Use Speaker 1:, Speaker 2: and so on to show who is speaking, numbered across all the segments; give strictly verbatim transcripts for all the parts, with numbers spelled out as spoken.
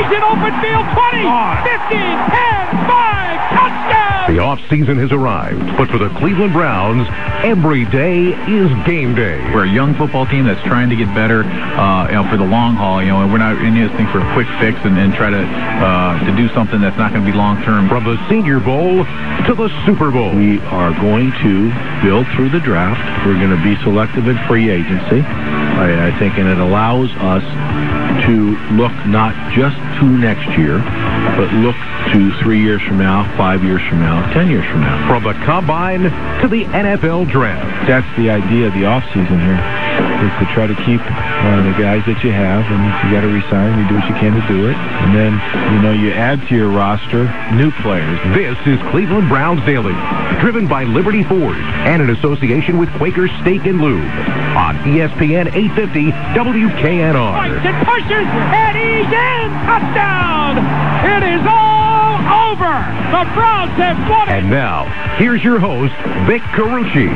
Speaker 1: He's in open field. twenty, fifteen, ten, five, touchdown!
Speaker 2: The offseason has arrived, but for the Cleveland Browns, every day is game day.
Speaker 3: We're a young football team that's trying to get better, uh, you know, for the long haul. You know, and we're not in this thing for a quick fix and, and try to uh, to do something that's not going to be long term.
Speaker 2: From the Senior Bowl to the Super Bowl,
Speaker 4: we are going to build through the draft. We're going to be selective in free agency, I, I think, and it allows us to look not just to next year, but look to three years from now, five years from now, ten years from now.
Speaker 2: From the Combine to the N F L Draft.
Speaker 4: That's the idea of the offseason here, is to try to keep uh, the guys that you have, and if you got to resign, you do what you can to do it. And then, you know, you add to your roster new players.
Speaker 2: This is Cleveland Browns Daily, driven by Liberty Ford and in association with Quaker Steak and Lube on E S P N eight fifty W K N R.
Speaker 1: Fights and pushes, and he's in! Touchdown! It is all over! The Browns have won it!
Speaker 2: And now, here's your host, Vic Carucci.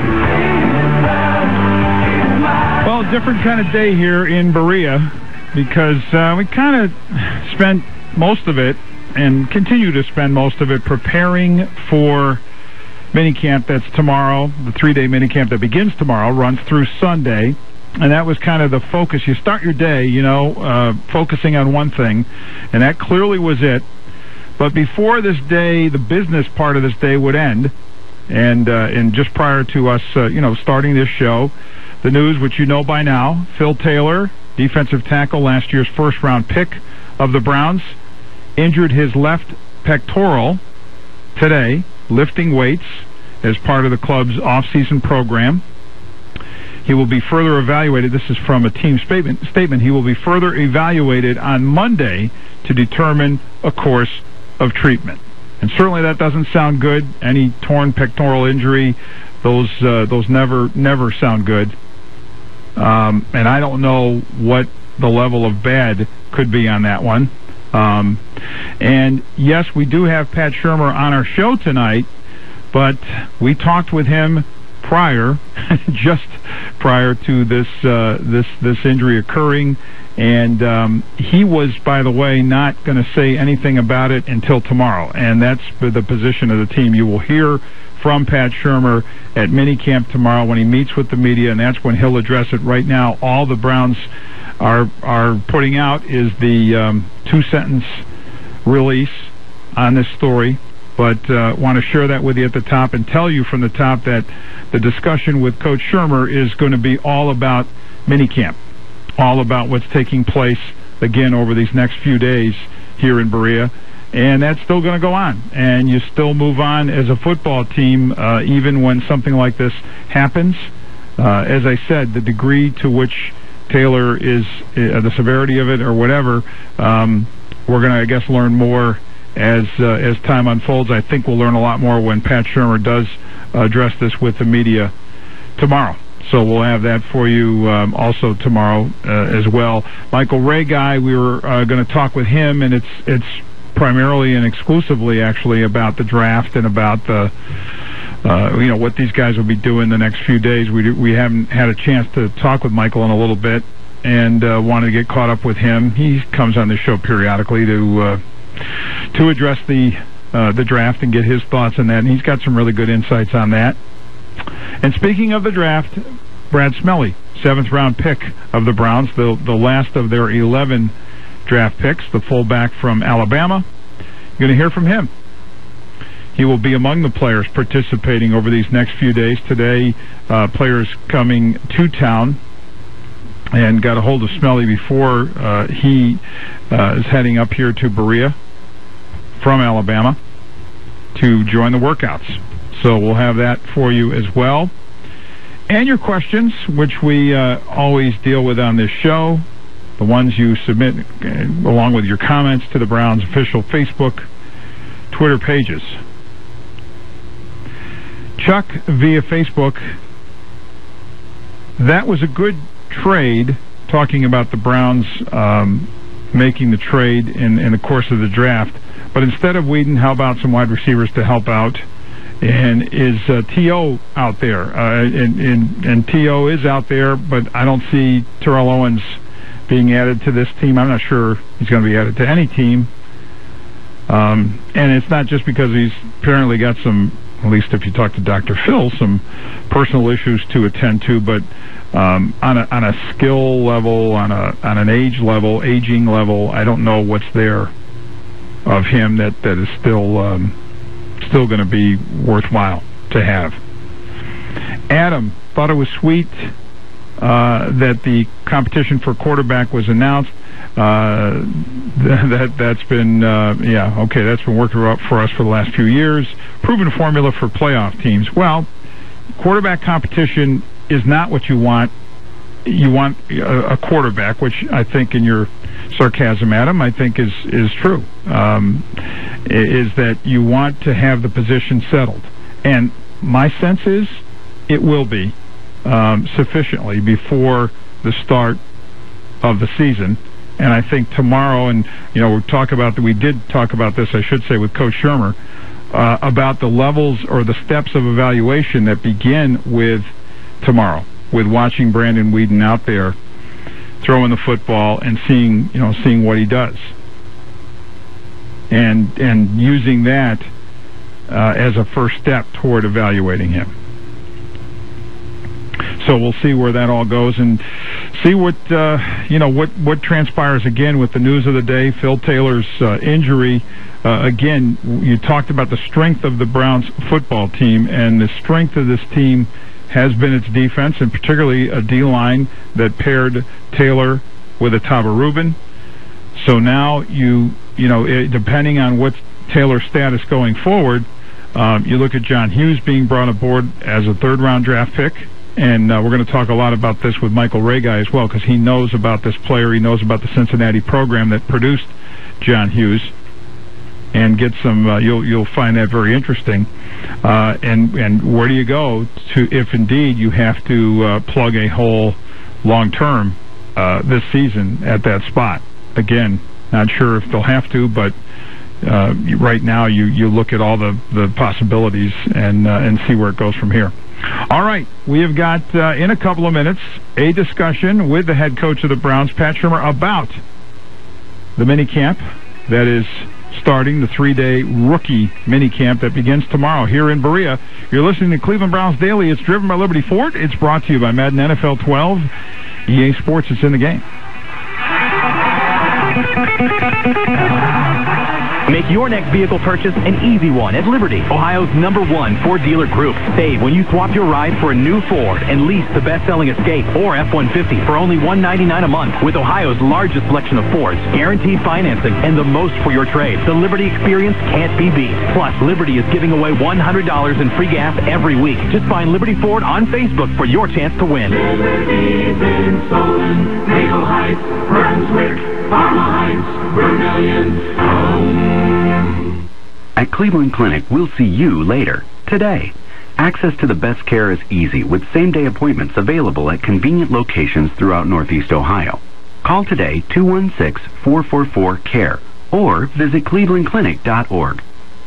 Speaker 5: Well, different kind of day here in Berea, because uh, we kind of spent most of it, and continue to spend most of it, preparing for minicamp that's tomorrow. The three-day minicamp that begins tomorrow runs through Sunday. And that was kind of the focus. You start your day, you know, uh, focusing on one thing, and that clearly was it. But before this day, the business part of this day would end, and uh, and just prior to us, uh, you know, starting this show, the news, which you know by now, Phil Taylor, defensive tackle, last year's first-round pick of the Browns, injured his left pectoral today, lifting weights as part of the club's off-season program. He will be further evaluated. This is from a team statement. Statement. He will be further evaluated on Monday to determine a course of treatment. And certainly that doesn't sound good. Any torn pectoral injury, those uh, those never never sound good. Um, and I don't know what the level of bad could be on that one. Um, and yes, we do have Pat Shurmur on our show tonight, but we talked with him prior, just prior to this uh, this this injury occurring, and um, he was, by the way, not going to say anything about it until tomorrow, and that's the position of the team. You will hear from Pat Shurmur at minicamp tomorrow when he meets with the media, and that's when he'll address it. Right now, all the Browns are are putting out is the um, two-sentence release on this story. But uh, want to share that with you at the top and tell you from the top that the discussion with Coach Shurmur is going to be all about minicamp, all about what's taking place, again, over these next few days here in Berea. And that's still going to go on. And you still move on as a football team, uh, even when something like this happens. Uh, as I said, the degree to which Taylor is, uh, the severity of it or whatever, um, we're going to, I guess, learn more as uh, as time unfolds. I think we'll learn a lot more when Pat Shurmur does address this with the media tomorrow. So we'll have that for you um, also tomorrow uh, as well. Michael Ray guy, we were uh, going to talk with him, and it's it's primarily and exclusively actually about the draft and about the uh, you know what these guys will be doing the next few days. We do, we haven't had a chance to talk with Michael in a little bit, and uh, wanted to get caught up with him. He comes on the show periodically to. Uh, to address the uh, the draft and get his thoughts on that, and he's got some really good insights on that. And speaking of the draft, Brad Smelly, seventh round pick of the Browns, the the last of their eleven draft picks, the fullback from Alabama. You're going to hear from him. He will be among the players participating over these next few days. Today, uh, players coming to town, and got a hold of Smelly before uh, he uh, is heading up here to Berea from Alabama to join the workouts. So we'll have that for you as well. And your questions, which we uh, always deal with on this show, the ones you submit uh, along with your comments to the Browns official Facebook, Twitter pages. Chuck via Facebook, that was a good trade, talking about the Browns um, making the trade in, in the course of the draft. But instead of Whedon, how about some wide receivers to help out? And is uh, T O out there? Uh, and, and, and T O is out there, but I don't see Terrell Owens being added to this team. I'm not sure he's going to be added to any team. Um, and it's not just because he's apparently got some, at least if you talk to Doctor Phil, some personal issues to attend to, but um, on a on a skill level, on a on an age level, aging level, I don't know what's there of him that, that is still um, still going to be worthwhile to have. Adam thought it was sweet uh, that the competition for quarterback was announced. Uh, that that's been uh, yeah okay that's been working for us for the last few years. Proven formula for playoff teams. Well, quarterback competition is not what you want. You want a, a quarterback, which I think in your sarcasm, Adam, I think is is true. Um, is that you want to have the position settled, and my sense is it will be um, sufficiently before the start of the season. And I think tomorrow, and you know, we'll talk about that. We did talk about this, I should say, with Coach Shermer uh, about the levels or the steps of evaluation that begin with tomorrow, with watching Brandon Weeden out there throwing the football and seeing, you know, seeing what he does, and and using that uh, as a first step toward evaluating him. So we'll see where that all goes and see what uh, you know what what transpires again with the news of the day. Phil Taylor's uh, injury. Uh, again, you talked about the strength of the Browns football team, and the strength of this team has been its defense, and particularly a D-line that paired Taylor with Ataba Rubin. So now you you know it, depending on what Taylor's status going forward, um, you look at John Hughes being brought aboard as a third-round draft pick. And uh, we're going to talk a lot about this with Michael Regai as well, because he knows about this player. He knows about the Cincinnati program that produced John Hughes, and get some. Uh, you'll you'll find that very interesting. Uh, and and where do you go to if indeed you have to uh, plug a hole long term uh, this season at that spot? Again, not sure if they'll have to, but uh, right now you you look at all the the possibilities and uh, and see where it goes from here. All right, we have got, uh, in a couple of minutes, a discussion with the head coach of the Browns, Pat Shurmur, about the minicamp that is starting, the three-day rookie minicamp that begins tomorrow here in Berea. You're listening to Cleveland Browns Daily. It's driven by Liberty Ford. It's brought to you by Madden N F L twelve. E A Sports, it's in the game.
Speaker 6: Make your next vehicle purchase an easy one at Liberty, Ohio's number one Ford dealer group. Save when you swap your ride for a new Ford and lease the best-selling Escape or F one fifty for only one hundred ninety-nine dollars a month. With Ohio's largest selection of Fords, guaranteed financing, and the most for your trade, the Liberty experience can't be beat. Plus, Liberty is giving away one hundred dollars in free gas every week. Just find Liberty Ford on Facebook for your chance to win.
Speaker 7: Liberty's in Solon, Maple Heights, Brunswick, Parma Heights, Vermillion, home.
Speaker 8: At Cleveland Clinic, we'll see you later, today. Access to the best care is easy with same-day appointments available at convenient locations throughout Northeast Ohio. Call today two one six, four four four, C A R E or visit cleveland clinic dot org.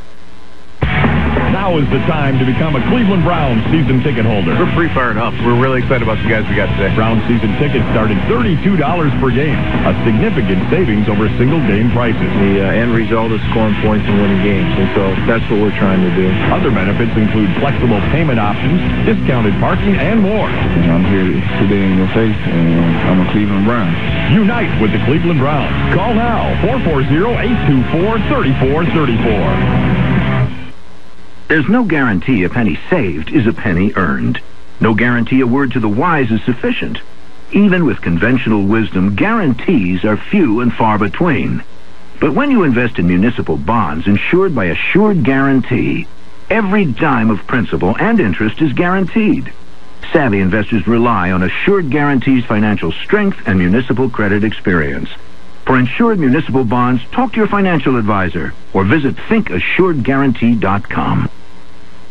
Speaker 9: Now is the time to become a Cleveland Browns season ticket holder.
Speaker 3: We're pretty fired up. We're really excited about the guys we got today.
Speaker 9: Browns season tickets start at thirty-two dollars per game, a significant savings over single game prices.
Speaker 4: The uh, end result is scoring points and winning games, and so that's what we're trying to do.
Speaker 9: Other benefits include flexible payment options, discounted parking, and more.
Speaker 10: I'm here today in your face, and I'm a Cleveland Brown.
Speaker 9: Unite with the Cleveland Browns. Call now, four four zero, eight two four, three four three four.
Speaker 11: There's no guarantee a penny saved is a penny earned. No guarantee a word to the wise is sufficient. Even with conventional wisdom, guarantees are few and far between. But when you invest in municipal bonds insured by Assured Guarantee, every dime of principal and interest is guaranteed. Savvy investors rely on Assured Guarantee's financial strength and municipal credit experience. For insured municipal bonds, talk to your financial advisor or visit think assured guarantee dot com.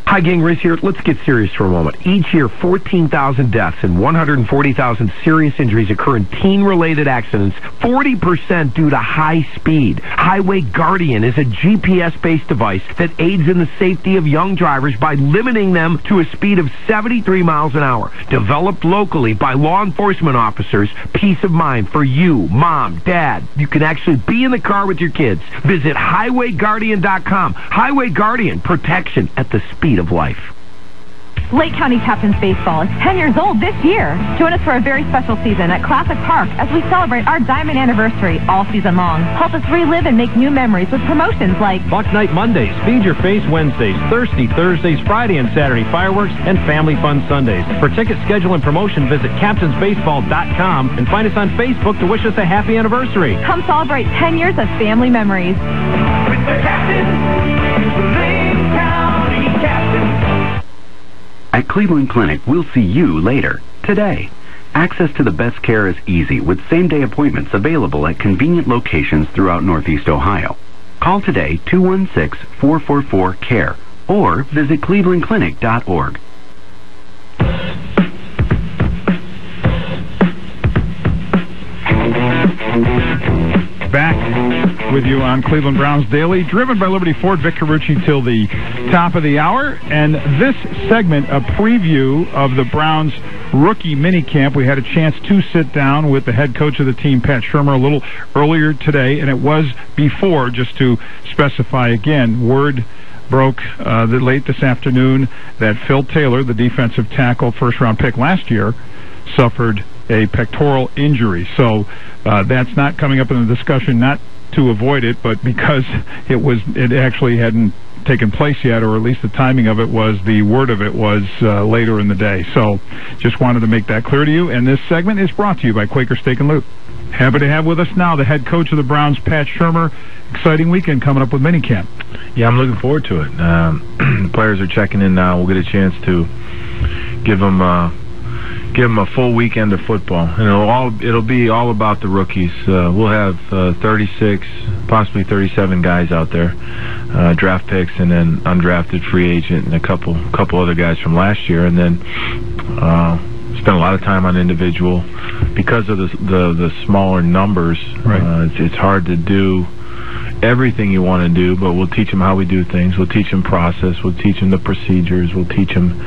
Speaker 12: Hi, gang, Riz here. Let's get serious for a moment. Each year, fourteen thousand deaths and one hundred forty thousand serious injuries occur in teen-related accidents, forty percent due to high speed. Highway Guardian is a G P S-based device that aids in the safety of young drivers by limiting them to a speed of seventy-three miles an hour. Developed locally by law enforcement officers, peace of mind for you, mom, dad. You can actually be in the car with your kids. Visit highway guardian dot com. Highway Guardian, protection at the speed of life.
Speaker 13: Lake County Captains Baseball is ten years old this year. Join us for a very special season at Classic Park as we celebrate our diamond anniversary all season long. Help us relive and make new memories with promotions like
Speaker 14: Buck Night Mondays, Feed Your Face Wednesdays, Thirsty Thursdays, Friday and Saturday fireworks, and Family Fun Sundays. For ticket schedule and promotion, visit captains baseball dot com and find us on Facebook to wish us a happy anniversary.
Speaker 13: Come celebrate ten years of family memories.
Speaker 7: With the Captains, Lake County Captains.
Speaker 8: At Cleveland Clinic, we'll see you later, today. Access to the best care is easy with same-day appointments available at convenient locations throughout Northeast Ohio. Call today two one six, four four four, C A R E or visit cleveland clinic dot org.
Speaker 5: Back with you on Cleveland Browns Daily, driven by Liberty Ford. Vic Carucci till the top of the hour. And this segment, a preview of the Browns rookie minicamp. We had a chance to sit down with the head coach of the team, Pat Shurmur, a little earlier today, and it was before, just to specify again, word broke uh, the, late this afternoon that Phil Taylor, the defensive tackle, first-round pick last year, suffered a pectoral injury. So uh, that's not coming up in the discussion, not to avoid it, but because it was it actually hadn't taken place yet, or at least the timing of it was, the word of it was uh, later in the day. So just wanted to make that clear to you. And this segment is brought to you by Quaker Steak and Lube. Happy to have with us now the head coach of the Browns, Pat Shurmur. Exciting weekend coming up with minicamp.
Speaker 4: Yeah, I'm looking forward to it. Um, the players are checking in now. We'll get a chance to give them uh, give them a full weekend of football, and it'll all it'll be all about the rookies. Uh, we'll have uh, thirty-six, possibly thirty-seven guys out there, uh, draft picks, and then undrafted free agent, and a couple couple other guys from last year, and then uh, spend a lot of time on individual because of the the, the smaller numbers.
Speaker 5: Right.
Speaker 4: Uh, it's, it's hard to do everything you want to do, but we'll teach them how we do things. We'll teach them process. We'll teach them the procedures. We'll teach them,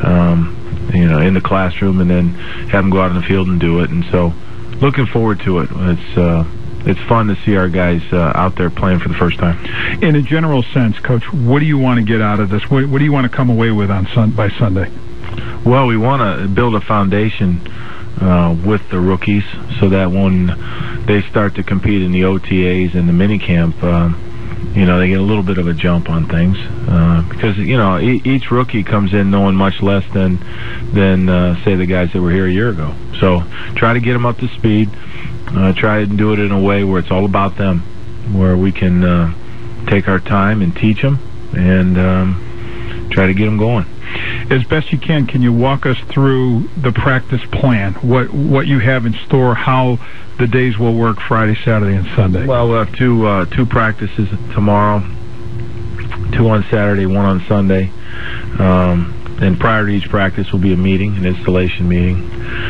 Speaker 4: um, you know, in the classroom, and then have them go out in the field and do it. And so, looking forward to it. It's uh, it's fun to see our guys uh, out there playing for the first time.
Speaker 5: In a general sense, Coach, what do you want to get out of this? What, what do you want to come away with on sun by Sunday?
Speaker 4: Well, we want to build a foundation uh, with the rookies so that when they start to compete in the O T As and the minicamp, uh, you know, they get a little bit of a jump on things. Uh, because, you know, e each rookie comes in knowing much less than, than uh, say, the guys that were here a year ago. So try to get them up to speed. Uh, try and do it in a way where it's all about them, where we can uh, take our time and teach them and um, try to get them going.
Speaker 5: As best you can, can you walk us through the practice plan? What what you have in store, how the days will work Friday, Saturday, and Sunday?
Speaker 4: Well, we'll have two, uh, two practices tomorrow, two on Saturday, one on Sunday. Um, and prior to each practice will be a meeting, an installation meeting.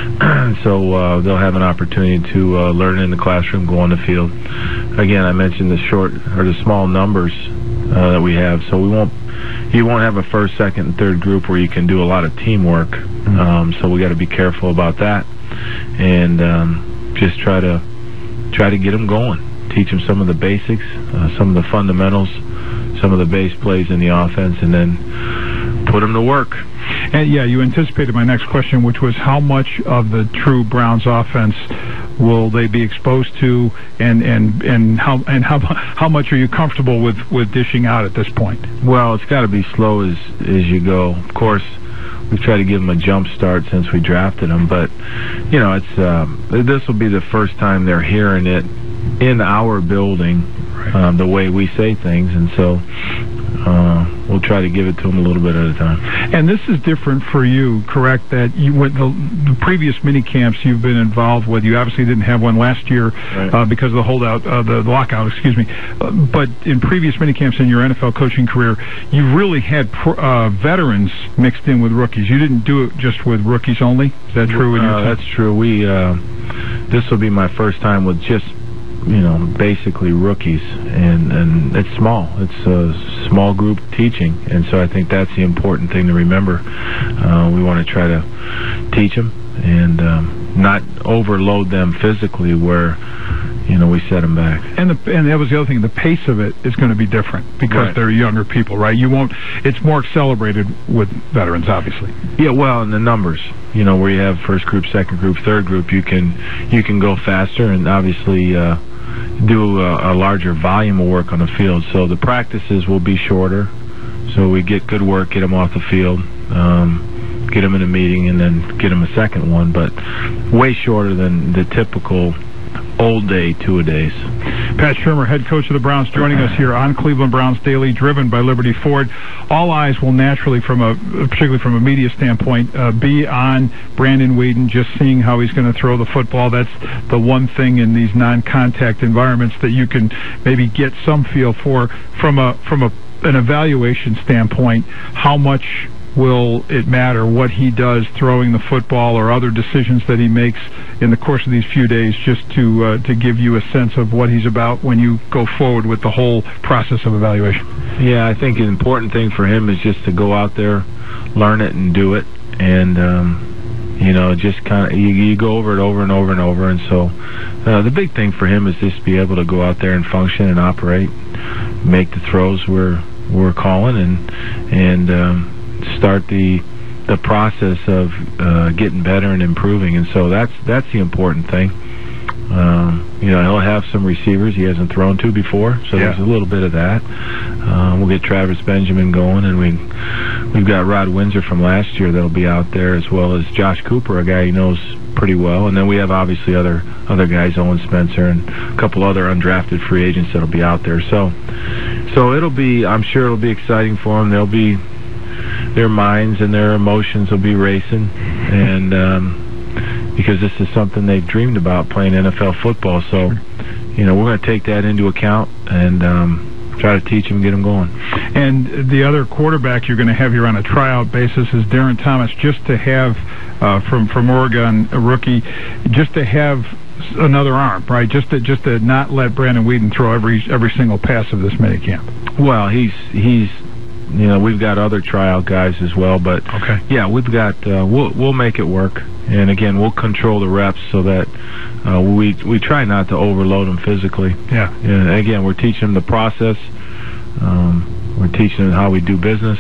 Speaker 4: So uh, they'll have an opportunity to uh, learn in the classroom, go on the field. Again, I mentioned the short or the small numbers uh, that we have, so we won't you won't have a first, second, and third group where you can do a lot of teamwork. Mm-hmm. Um, so we got to be careful about that, and um, just try to try to get them going. Teach them some of the basics, uh, some of the fundamentals, some of the base plays in the offense, and then put them to work.
Speaker 5: And yeah, you anticipated my next question, which was how much of the true Browns offense will they be exposed to, and and and how and how how much are you comfortable with with dishing out at this point?
Speaker 4: Well, it's got to be slow as as you go. Of course, we try to give them a jump start since we drafted them, but you know, it's um, this will be the first time they're hearing it in our building, right. um, the way we say things, and so uh, we'll try to give it to them a little bit at a time.
Speaker 5: And this is different for you, correct? That you went the, the previous mini camps you've been involved with. You obviously didn't have one last year right. uh, because of the holdout, uh, the, the lockout. Excuse me. Uh, but in previous mini camps in your N F L coaching career, you really had pro, uh, veterans mixed in with rookies. You didn't do it just with rookies only. Is that true? In your
Speaker 4: uh, that's true. We uh, this will be my first time with just. You know, basically rookies, and and it's small. It's a small group teaching, and so I think that's the important thing to remember. Uh, we want to try to teach them and um, not overload them physically, where you know we set them back.
Speaker 5: And the and that was the other thing. The pace of it is going to be different because
Speaker 4: right.
Speaker 5: they're younger people, right? You won't. It's more accelerated with veterans, obviously.
Speaker 4: Yeah, well, and the numbers. You know, where you have first group, second group, third group, you can you can go faster, and obviously. Uh, do a, a larger volume of work on the field. So the practices will be shorter. So we get good work, get them off the field, um, get them in a meeting, and then get them a second one. But way shorter than the typical old day two-a-days.
Speaker 5: Pat Shurmur, head coach of the Browns, joining us here on Cleveland Browns Daily, driven by Liberty Ford. All eyes will naturally, from a particularly from a media standpoint, uh, be on Brandon Weeden, just seeing how he's going to throw the football. That's the one thing in these non-contact environments that you can maybe get some feel for from a from a an evaluation standpoint. How much will it matter what he does throwing the football or other decisions that he makes in the course of these few days, just to uh, to give you a sense of what he's about when you go forward with the whole process of evaluation?
Speaker 4: Yeah, I think an important thing for him is just to go out there, learn it, and do it. And, um, you know, just kind of, you, you go over it over and over and over. And so uh, the big thing for him is just to be able to go out there and function and operate, make the throws we're, we're calling, and, and, um, start the the process of uh, getting better and improving, and so that's that's the important thing. Um, you know, he'll have some receivers he hasn't thrown to before, so yeah. there's a little bit of that. Uh, we'll get Travis Benjamin going, and we we've got Rod Windsor from last year that'll be out there, as well as Josh Cooper, a guy he knows pretty well, and then we have obviously other other guys, Owen Spencer and a couple other undrafted free agents that'll be out there. So so it'll be, I'm sure it'll be exciting for them. They'll be their minds and their emotions will be racing, and um, because this is something they've dreamed about, playing N F L football. So, you know, we're going to take that into account and um, try to teach them, get them going.
Speaker 5: And the other quarterback you're going to have here on a tryout basis is Darren Thomas, just to have uh, from from Oregon, a rookie, just to have another arm, right? Just to just to not let Brandon Weeden throw every every single pass of this minicamp.
Speaker 4: Well, he's he's. You know, we've got other tryout guys as well, but
Speaker 5: okay.
Speaker 4: yeah, we've got uh, we'll we'll make it work, and again, we'll control the reps so that uh, we we try not to overload them physically.
Speaker 5: Yeah.
Speaker 4: And again, we're teaching them the process. Um, we're teaching them how we do business,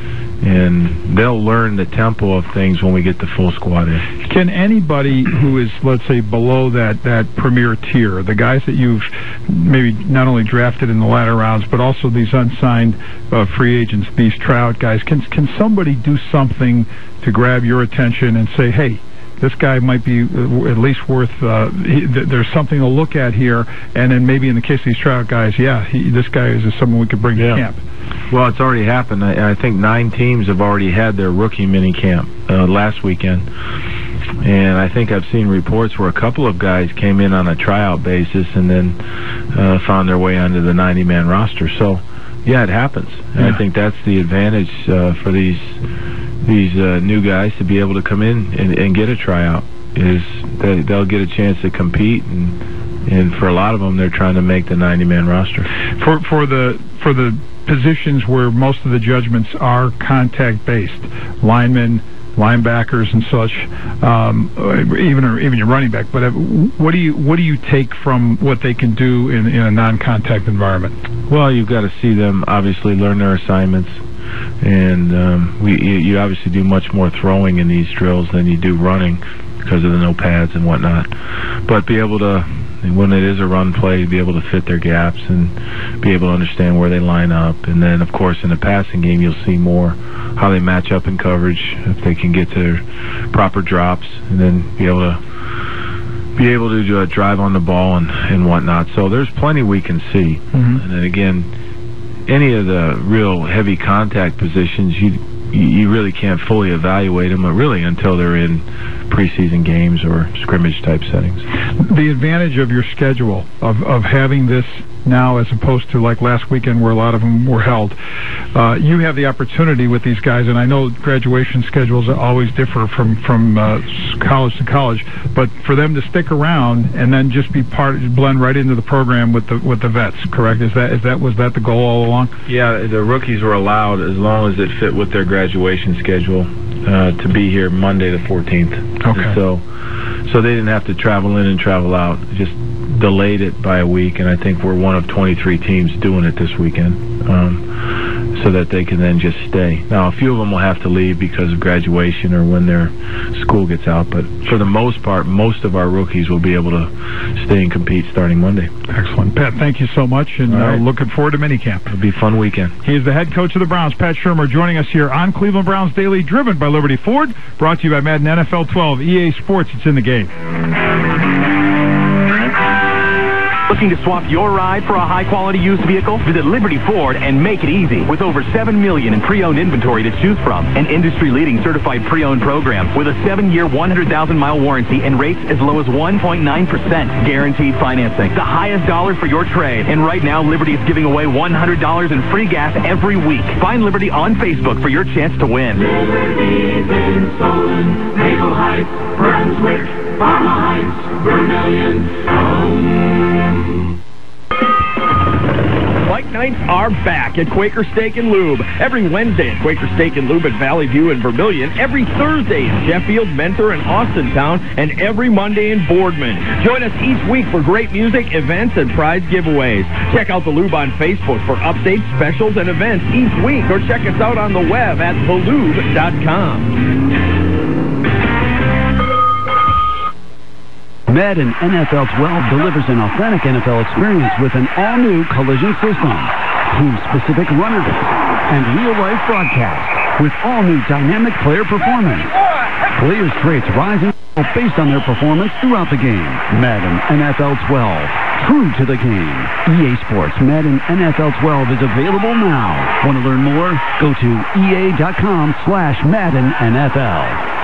Speaker 4: and they'll learn the tempo of things when we get the full squad in.
Speaker 5: Can anybody who is, let's say, below that, that premier tier, the guys that you've maybe not only drafted in the latter rounds, but also these unsigned uh, free agents, these tryout guys, can can somebody do something to grab your attention and say, hey, this guy might be at least worth, uh, he, th there's something to look at here, and then maybe in the case of these tryout guys, yeah, he, this guy is someone we could bring
Speaker 4: yeah.
Speaker 5: to camp.
Speaker 4: Well, it's already happened. I, I think nine teams have already had their rookie mini camp uh, last weekend. And I think I've seen reports where a couple of guys came in on a tryout basis and then uh, found their way onto the ninety-man roster. So, yeah, it happens. And
Speaker 5: yeah.
Speaker 4: I think that's the advantage uh, for these these uh, new guys to be able to come in and, and get a tryout, is that they'll get a chance to compete, and and for a lot of them, they're trying to make the ninety-man roster.
Speaker 5: For for the for the positions where most of the judgments are contact-based, linemen, linebackers, and such, um, even or even your running back. But what do you what do you take from what they can do in, in a non-contact environment?
Speaker 4: Well, you've got to see them obviously learn their assignments, and um, we you, you obviously do much more throwing in these drills than you do running because of the no pads and whatnot. But be able to, when it is a run play, be able to fit their gaps and be able to understand where they line up. And then, of course, in the passing game, you'll see more how they match up in coverage, if they can get their proper drops, and then be able to be able to uh, drive on the ball and, and whatnot. So there's plenty we can see.
Speaker 5: Mm-hmm.
Speaker 4: And then, again, any of the real heavy contact positions, you you really can't fully evaluate them, really, until they're in preseason games or scrimmage-type settings.
Speaker 5: The advantage of your schedule, of, of having this now as opposed to like last weekend where a lot of them were held, uh, you have the opportunity with these guys, and I know graduation schedules always differ from, from uh, college to college, but for them to stick around and then just be part, blend right into the program with the with the vets, correct? Is that is that was that the goal all along?
Speaker 4: Yeah, the rookies were allowed, as long as it fit with their graduation schedule, uh, to be here Monday the fourteenth.
Speaker 5: Okay.
Speaker 4: So, so they didn't have to travel in and travel out. Just delayed it by a week, and I think we're one of twenty-three teams doing it this weekend, um, so that they can then just stay. Now, a few of them will have to leave because of graduation or when their school gets out, but for the most part, most of our rookies will be able to stay and compete starting Monday.
Speaker 5: Excellent. Pat, thank you so much, and
Speaker 4: right.
Speaker 5: uh, looking forward to minicamp.
Speaker 4: It'll be a fun weekend.
Speaker 5: He is the head coach of the Browns, Pat Shurmur, joining us here on Cleveland Browns Daily, driven by Liberty Ford, brought to you by Madden N F L twelve, E A Sports. It's in the game.
Speaker 6: Looking to swap your ride for a high-quality used vehicle? Visit Liberty Ford and make it easy. With over seven million dollars in pre-owned inventory to choose from, an industry-leading certified pre-owned program with a seven-year, one hundred thousand mile warranty and rates as low as one point nine percent. Guaranteed financing. The highest dollar for your trade. And right now, Liberty is giving away one hundred dollars in free gas every week. Find Liberty on Facebook for your chance to win.
Speaker 7: Liberty's in Solon, Maple Heights, Brunswick, Parma Heights, Vermillion, Stone.
Speaker 15: Bike nights are back at Quaker Steak and Lube. Every Wednesday at Quaker Steak and Lube at Valley View and Vermillion. Every Thursday in Sheffield, Mentor, and Austintown. And every Monday in Boardman. Join us each week for great music, events, and prize giveaways. Check out the Lube on Facebook for updates, specials, and events each week. Or check us out on the web at the lube dot com.
Speaker 16: Madden N F L twelve delivers an authentic N F L experience with an all-new collision system, team-specific runner and real-life broadcast with all-new dynamic player performance. Players' traits rise and fall based on their performance throughout the game. Madden N F L twelve, true to the game. E A Sports Madden N F L twelve is available now. Want to learn more? Go to E A dot com slash Madden N F L.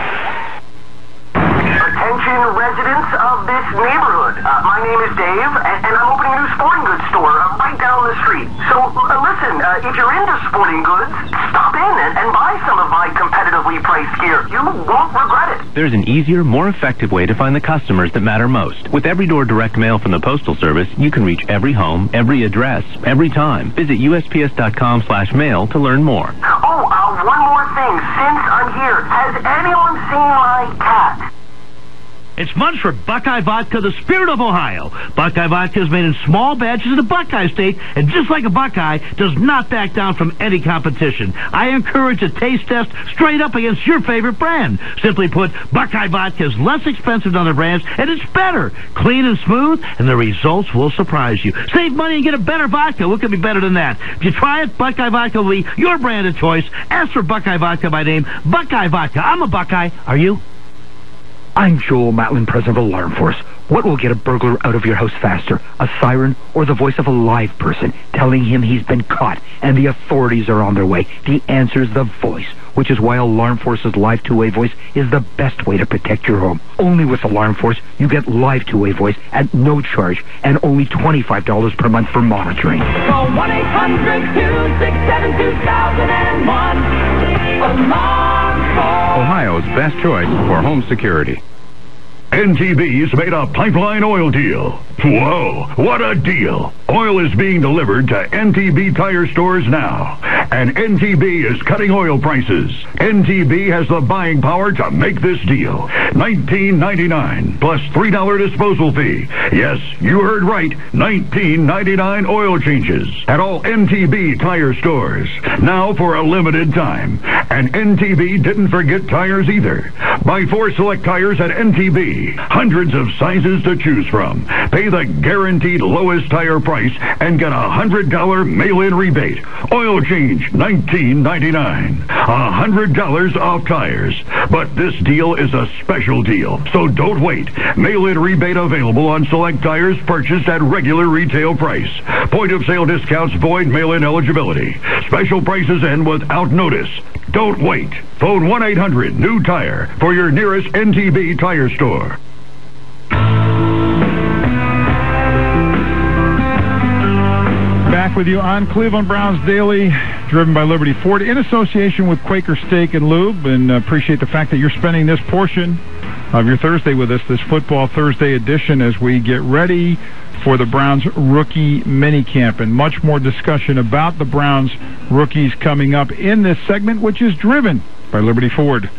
Speaker 17: Attention residents of this neighborhood. Uh, my name is Dave, and, and I'm opening a new sporting goods store uh, right down the street. So, uh, listen, uh, if you're into sporting goods, stop in and, and buy some of my competitively priced gear. You won't regret it.
Speaker 6: There's an easier, more effective way to find the customers that matter most. With Every Door direct mail from the Postal Service, you can reach every home, every address, every time. Visit U S P S dot com slash mail to learn more.
Speaker 17: Oh, uh, one more thing. Since I'm here, has anyone seen my cat?
Speaker 18: It's Munford Buckeye Vodka, the spirit of Ohio. Buckeye Vodka is made in small batches in the Buckeye State, and just like a Buckeye, does not back down from any competition. I encourage a taste test straight up against your favorite brand. Simply put, Buckeye Vodka is less expensive than other brands, and it's better. Clean and smooth, and the results will surprise you. Save money and get a better vodka. What could be better than that? If you try it, Buckeye Vodka will be your brand of choice. Ask for Buckeye Vodka by name. Buckeye Vodka. I'm a Buckeye. Are you?
Speaker 19: I'm Joel Matlin, president of Alarm Force. What will get a burglar out of your house faster, a siren or the voice of a live person telling him he's been caught and the authorities are on their way? The answer is the voice, which is why Alarm Force's live two-way voice is the best way to protect your home. Only with Alarm Force, you get live two-way voice at no charge and only twenty-five dollars per month for monitoring.
Speaker 7: Call one eight hundred two six seven two thousand one. Alarm Force.
Speaker 2: Ohio's best choice for home security.
Speaker 20: N T B's made a pipeline oil deal. Whoa, what a deal. Oil is being delivered to N T B tire stores now. And N T B is cutting oil prices. N T B has the buying power to make this deal. nineteen ninety-nine plus three dollars disposal fee. Yes, you heard right. nineteen ninety-nine oil changes at all N T B tire stores. Now for a limited time. And N T B didn't forget tires either. Buy four select tires at N T B see. Hundreds of sizes to choose from. Pay the guaranteed lowest tire price and get a one hundred dollars mail-in rebate. Oil change, nineteen ninety-nine. one hundred dollars off tires. But this deal is a special deal, so don't wait. Mail-in rebate available on select tires purchased at regular retail price. Point-of-sale discounts void mail-in eligibility. Special prices end without notice. Don't wait. Phone one eight hundred new tire for your nearest N T B tire store.
Speaker 5: Back with you on Cleveland Browns Daily, driven by Liberty Ford, in association with Quaker Steak and Lube, and appreciate the fact that you're spending this portion of your Thursday with us, this Football Thursday edition, as we get ready for the Browns rookie minicamp, and much more discussion about the Browns rookies coming up in this segment, which is driven by Liberty Ford.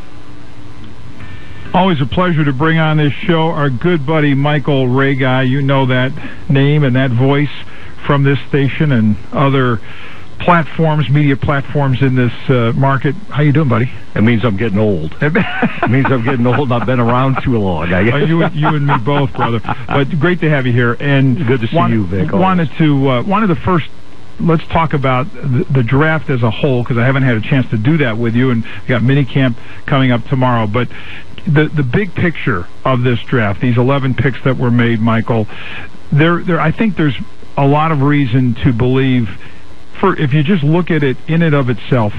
Speaker 5: Always a pleasure to bring on this show our good buddy Michael Ragai. You know that name and that voice from this station and other platforms, media platforms in this uh, market. How you doing, buddy?
Speaker 4: It means I'm getting old. It means I'm getting old. I've been around too long. I guess.
Speaker 5: Uh, you, you and me both, brother. But great to have you here. And
Speaker 4: good to see
Speaker 5: want,
Speaker 4: you, Vic.
Speaker 5: Wanted to uh, wanted to first. Let's talk about the, the draft as a whole, because I haven't had a chance to do that with you, and we got minicamp coming up tomorrow. But the the big picture of this draft, these eleven picks that were made, Michael, there there I think there's a lot of reason to believe, for if you just look at it in and of itself,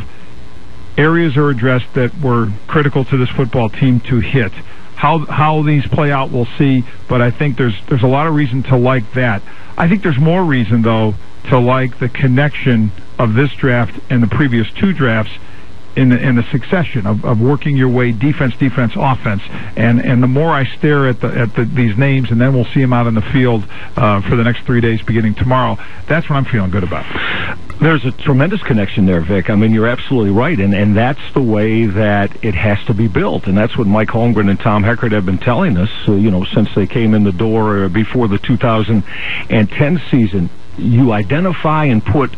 Speaker 5: areas are addressed that were critical to this football team to hit. How how these play out, we'll see, but I think there's there's a lot of reason to like that. I think there's more reason, though, to like the connection of this draft and the previous two drafts in the in the succession of, of working your way defense, defense, offense. And and the more I stare at the at the, these names, and then we'll see them out in the field uh, for the next three days beginning tomorrow, that's what I'm feeling good about.
Speaker 4: There's a tremendous connection there, Vic. I mean, you're absolutely right, and, and that's the way that it has to be built, and that's what Mike Holmgren and Tom Heckert have been telling us, uh, you know, since they came in the door before the two thousand ten season. You identify and put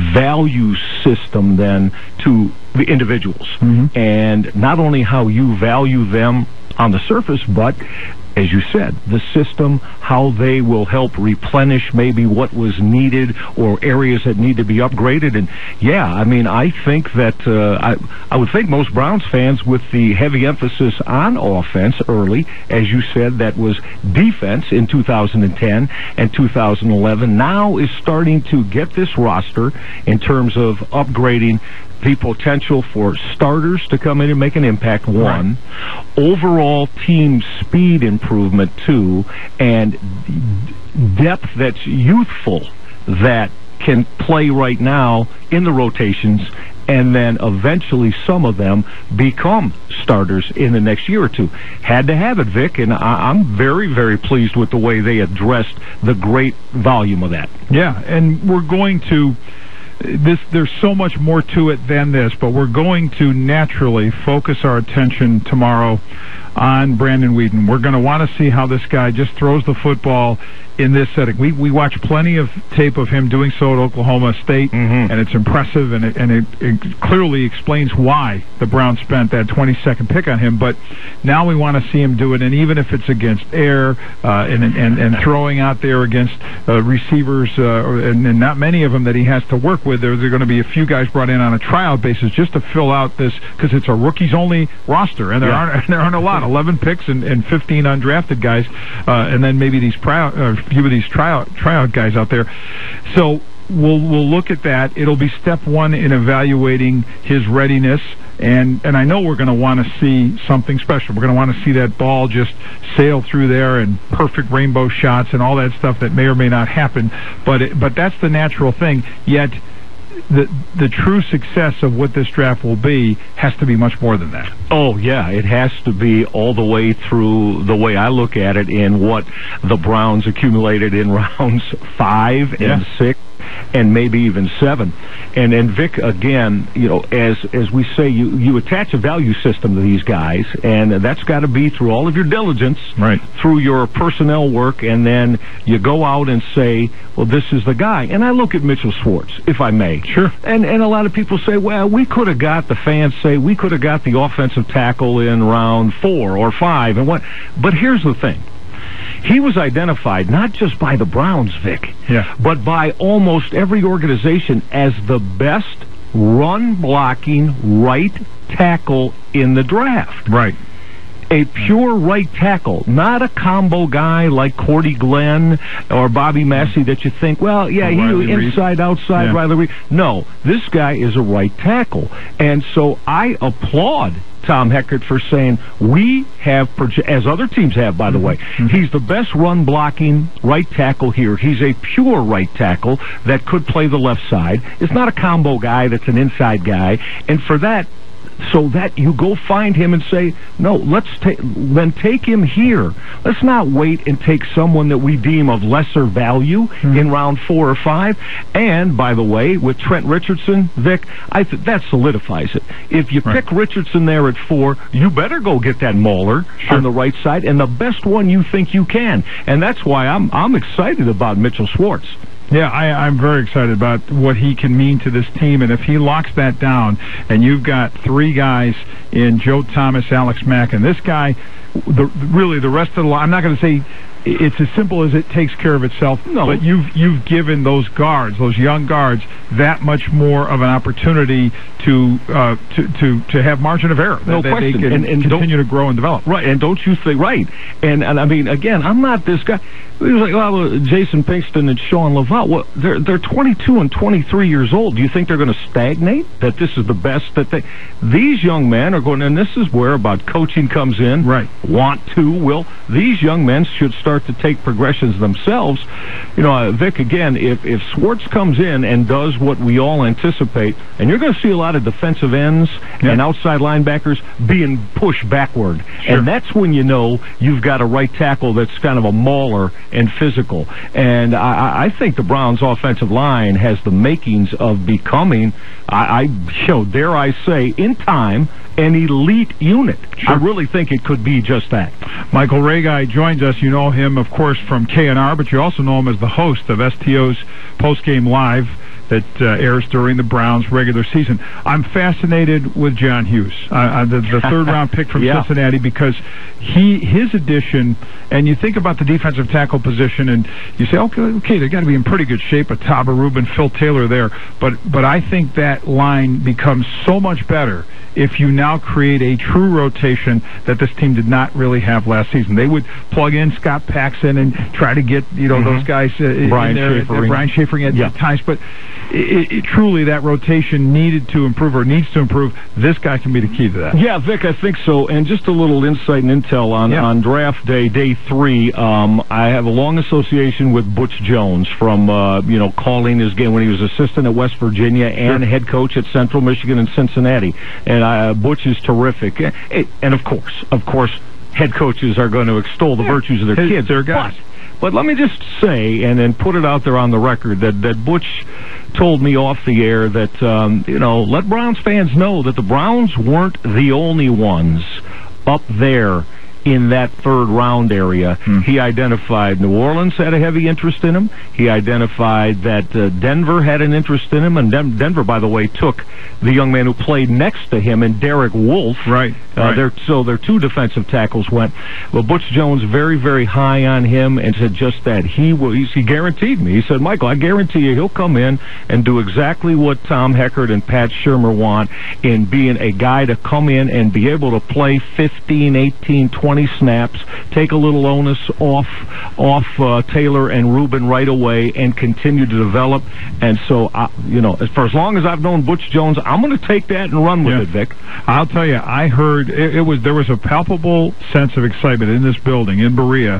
Speaker 4: value system then to the individuals, mm-hmm. and not only how you value them on the surface, but as you said, the system, how they will help replenish maybe what was needed or areas that need to be upgraded. And yeah, I mean, I think that uh, I, I would think most Browns fans, with the heavy emphasis on offense early, as you said, that was defense in two thousand ten and two thousand eleven, now is starting to get this roster in terms of upgrading the potential for starters to come in and make an impact, one. Right. Overall team speed improvement, two. And depth that's youthful that can play right now in the rotations, and then eventually some of them become starters in the next year or two. Had to have it, Vic, and I, I'm very, very pleased with the way they addressed the great volume of that.
Speaker 5: Yeah, and we're going to... This, there's so much more to it than this, but we're going to naturally focus our attention tomorrow on Brandon Weeden. We're going to want to see how this guy just throws the football in this setting. We we watch plenty of tape of him doing so at Oklahoma State, mm-hmm. and it's impressive, and it, and it, it clearly explains why the Browns spent that twenty-second pick on him. But now we want to see him do it, and even if it's against air uh, and, and and throwing out there against uh, receivers, uh, and, and not many of them that he has to work with, there, there are going to be a few guys brought in on a tryout basis just to fill out this, because it's a rookies-only roster, and there yeah. aren't there aren't a lot, eleven picks and, and fifteen undrafted guys, uh, and then maybe these tryout, uh, few of these tryout tryout guys out there. So we'll we'll look at that. It'll be step one in evaluating his readiness, and and I know we're going to want to see something special. We're going to want to see that ball just sail through there and perfect rainbow shots and all that stuff that may or may not happen. But it, but that's the natural thing. Yet the the true success of what this draft will be has to be much more than that.
Speaker 4: Oh, yeah, it has to be all the way through the way I look at it in what the Browns accumulated in rounds five and yeah. six. and maybe even seven. And and Vic, again, you know, as as we say, you you attach a value system to these guys, and that's got to be through all of your diligence,
Speaker 5: right,
Speaker 4: through your personnel work, and then you go out and say, well, this is the guy. And I look at Mitchell Schwartz, if I may.
Speaker 5: Sure.
Speaker 4: And and a lot of people say, well, we could have got, the fans say, we could have got the offensive tackle in round four or five, and what. But here's the thing. He was identified not just by the Browns, Vic,
Speaker 5: yeah,
Speaker 4: but by almost every organization as the best run-blocking right tackle in the draft.
Speaker 5: Right.
Speaker 4: A pure right tackle, not a combo guy like Cordy Glenn or Bobby Massey that you think, well, yeah, he was inside, outside,
Speaker 5: yeah.
Speaker 4: Riley Reed. No, this guy is a right tackle. And so I applaud Tom Heckert for saying we have, proje- as other teams have, by the way,
Speaker 5: mm-hmm.
Speaker 4: he's the best run-blocking right tackle here. He's a pure right tackle that could play the left side. It's not a combo guy that's an inside guy. And for that, so that you go find him and say, no, let's take, then take him here. Let's not wait and take someone that we deem of lesser value mm-hmm. in round four or five. And, by the way, with Trent Richardson, Vic, I th- that solidifies it. If you right. pick Richardson there at four, you better go get that Mauler sure. on the right side, and the best one you think you can. And that's why I'm I'm excited about Mitchell Schwartz.
Speaker 5: Yeah, I, I'm very excited about what he can mean to this team, and if he locks that down, and you've got three guys in Joe Thomas, Alex Mack, and this guy, the, really the rest of the line, I'm not going to say it's as simple as it takes care of itself, no. but you've you've given those guards, those young guards, that much more of an opportunity to uh, to, to to have margin of error.
Speaker 4: No
Speaker 5: that,
Speaker 4: question.
Speaker 5: That they can
Speaker 4: and, and
Speaker 5: continue to grow and develop.
Speaker 4: Right, and don't you think, right. And, and I mean, again, I'm not this guy. It was like, well, Jason Pinkston and Sean Laval, well, they're, they're twenty-two and twenty-three years old. Do you think they're going to stagnate? That this is the best that they... These young men are going, and this is where about coaching comes in.
Speaker 5: Right.
Speaker 4: Want to, will. These young men should start to take progressions themselves. You know, uh, Vic, again, if, if Schwartz comes in and does what we all anticipate, and you're going to see a lot of defensive ends yeah. and outside linebackers being pushed backward.
Speaker 5: Sure.
Speaker 4: And that's when you know you've got a right tackle that's kind of a mauler and physical. And I, I think the Browns' offensive line has the makings of becoming, I, I you know, dare I say, in time, an elite unit.
Speaker 5: Sure.
Speaker 4: I really think it could be just that.
Speaker 5: Michael Ragai joins us. You know him, of course, from K N R, but you also know him as the host of S T O's Postgame Live that uh, airs during the Browns' regular season. I'm fascinated with John Hughes, uh, the, the third-round pick from
Speaker 4: yeah.
Speaker 5: Cincinnati, because he his addition, and you think about the defensive tackle position, and you say, okay, okay, they've got to be in pretty good shape, a Taba Rubin, Phil Taylor there, but but I think that line becomes so much better if you now create a true rotation that this team did not really have last season. They would plug in Scott Paxson and try to get, you know, mm-hmm. those guys uh,
Speaker 4: Brian
Speaker 5: in there,
Speaker 4: Schaefering.
Speaker 5: Uh, Brian Schaefering at,
Speaker 4: yeah.
Speaker 5: at times, but it, it, truly that rotation needed to improve or needs to improve. This guy can be the key to that.
Speaker 4: Yeah, Vic, I think so. And just a little insight and intel on,
Speaker 5: yeah.
Speaker 4: on draft day, day three. Um, I have a long association with Butch Jones from, uh, you know, calling his game when he was assistant at West Virginia and
Speaker 5: sure.
Speaker 4: head coach at Central Michigan and Cincinnati. And uh, Butch is terrific. And, of course, of course, head coaches are going to extol the
Speaker 5: yeah.
Speaker 4: virtues of their
Speaker 5: His,
Speaker 4: kids.
Speaker 5: Their guys.
Speaker 4: But, but let me just say, and then put it out there on the record, that, that Butch told me off the air that, um, you know, let Browns fans know that the Browns weren't the only ones up there in that third round area. Hmm. He identified New Orleans had a heavy interest in him. He identified that uh, Denver had an interest in him, and Den- Denver, by the way, took the young man who played next to him, and Derek Wolfe.
Speaker 5: Right.
Speaker 4: Uh,
Speaker 5: right.
Speaker 4: Their, so their two defensive tackles went. Well, Butch Jones very, very high on him, and said just that. He will. He guaranteed me. He said, Michael, I guarantee you he'll come in and do exactly what Tom Heckert and Pat Shurmur want in being a guy to come in and be able to play fifteen, eighteen, twenty snaps, take a little onus off off uh, Taylor and Rubin right away, and continue to develop. And so, uh, you know, for as long as I've known Butch Jones, I'm going to take that and run with
Speaker 5: yeah.
Speaker 4: it, Vic.
Speaker 5: I'll tell you, I heard it, it was there was a palpable sense of excitement in this building in Berea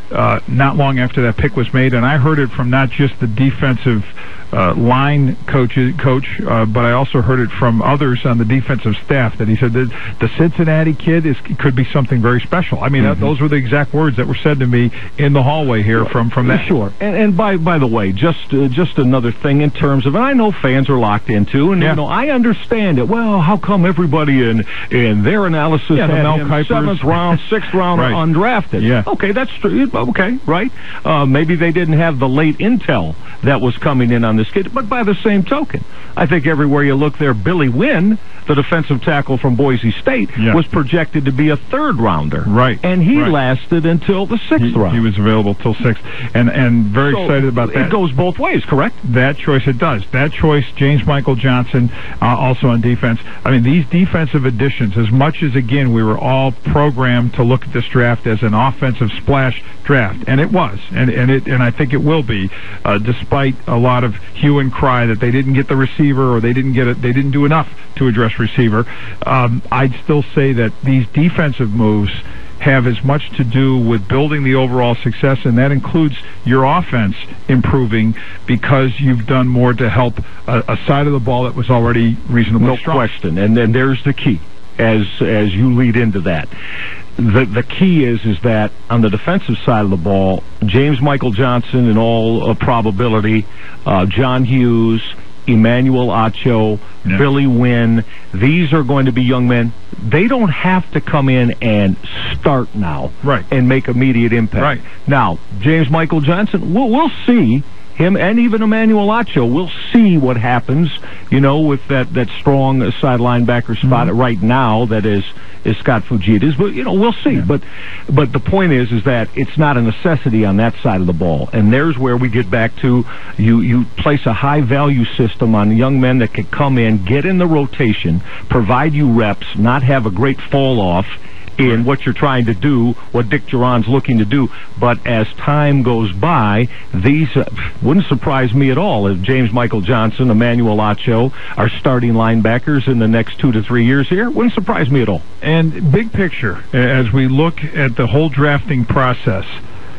Speaker 5: uh, not long after that pick was made, and I heard it from not just the defensive uh, line coach, coach uh, but I also heard it from others on the defensive staff that he said that the Cincinnati kid is could be something very special. I mean, mm-hmm. that, those were the exact words that were said to me in the hallway here from from that.
Speaker 4: Sure. And, and by by the way, just uh, just another thing in terms of, and I know fans are locked into, and yeah. you know I understand it. Well, how come everybody in in their analysis
Speaker 5: yeah,
Speaker 4: had
Speaker 5: the Mel
Speaker 4: him
Speaker 5: Kipers.
Speaker 4: seventh round, sixth round,
Speaker 5: right.
Speaker 4: undrafted?
Speaker 5: Yeah.
Speaker 4: Okay, that's true. Okay, right. Uh, maybe they didn't have the late intel that was coming in on this kid, but by the same token, I think everywhere you look there, Billy Wynn, the defensive tackle from Boise State,
Speaker 5: yeah.
Speaker 4: was projected to be a third rounder.
Speaker 5: Right.
Speaker 4: And he
Speaker 5: right.
Speaker 4: lasted until the sixth
Speaker 5: he,
Speaker 4: round.
Speaker 5: He was available till sixth. And and very
Speaker 4: so
Speaker 5: excited about that.
Speaker 4: It goes both ways, correct?
Speaker 5: That choice, it does. That choice, James Michael Johnson, uh, also on defense. I mean, these defensive additions, as much as, again, we were all programmed to look at this draft as an offensive splash draft, and it was, and and it and I think it will be, uh, despite a lot of hue and cry that they didn't get the receiver or they didn't get it, they didn't do enough to address receiver. Um, I'd still say that these defensive moves have as much to do with building the overall success, and that includes your offense improving because you've done more to help a, a side of the ball that was already reasonably
Speaker 4: no
Speaker 5: strong.
Speaker 4: No question, and then there's the key as as you lead into that. The the key is is that on the defensive side of the ball, James Michael Johnson, in all uh, probability, uh, John Hughes, Emmanuel Acho, yeah. Billy Wynn, these are going to be young men. They don't have to come in and start now
Speaker 5: right.
Speaker 4: and make immediate impact.
Speaker 5: Right.
Speaker 4: Now, James Michael Johnson, we'll, we'll see. Him and even Emmanuel Acho, we'll see what happens, you know, with that, that strong uh, side linebacker spot mm-hmm. right now that is, is Scott Fujita's. But, you know, we'll see. Yeah. But but the point is, is that it's not a necessity on that side of the ball. And there's where we get back to you, you place a high-value system on young men that can come in, get in the rotation, provide you reps, not have a great fall-off in what you're trying to do, what Dick Duran's looking to do. But as time goes by, these uh, wouldn't surprise me at all if James Michael Johnson, Emmanuel Acho are starting linebackers in the next two to three years here. Wouldn't surprise me at all.
Speaker 5: And big picture, as we look at the whole drafting process,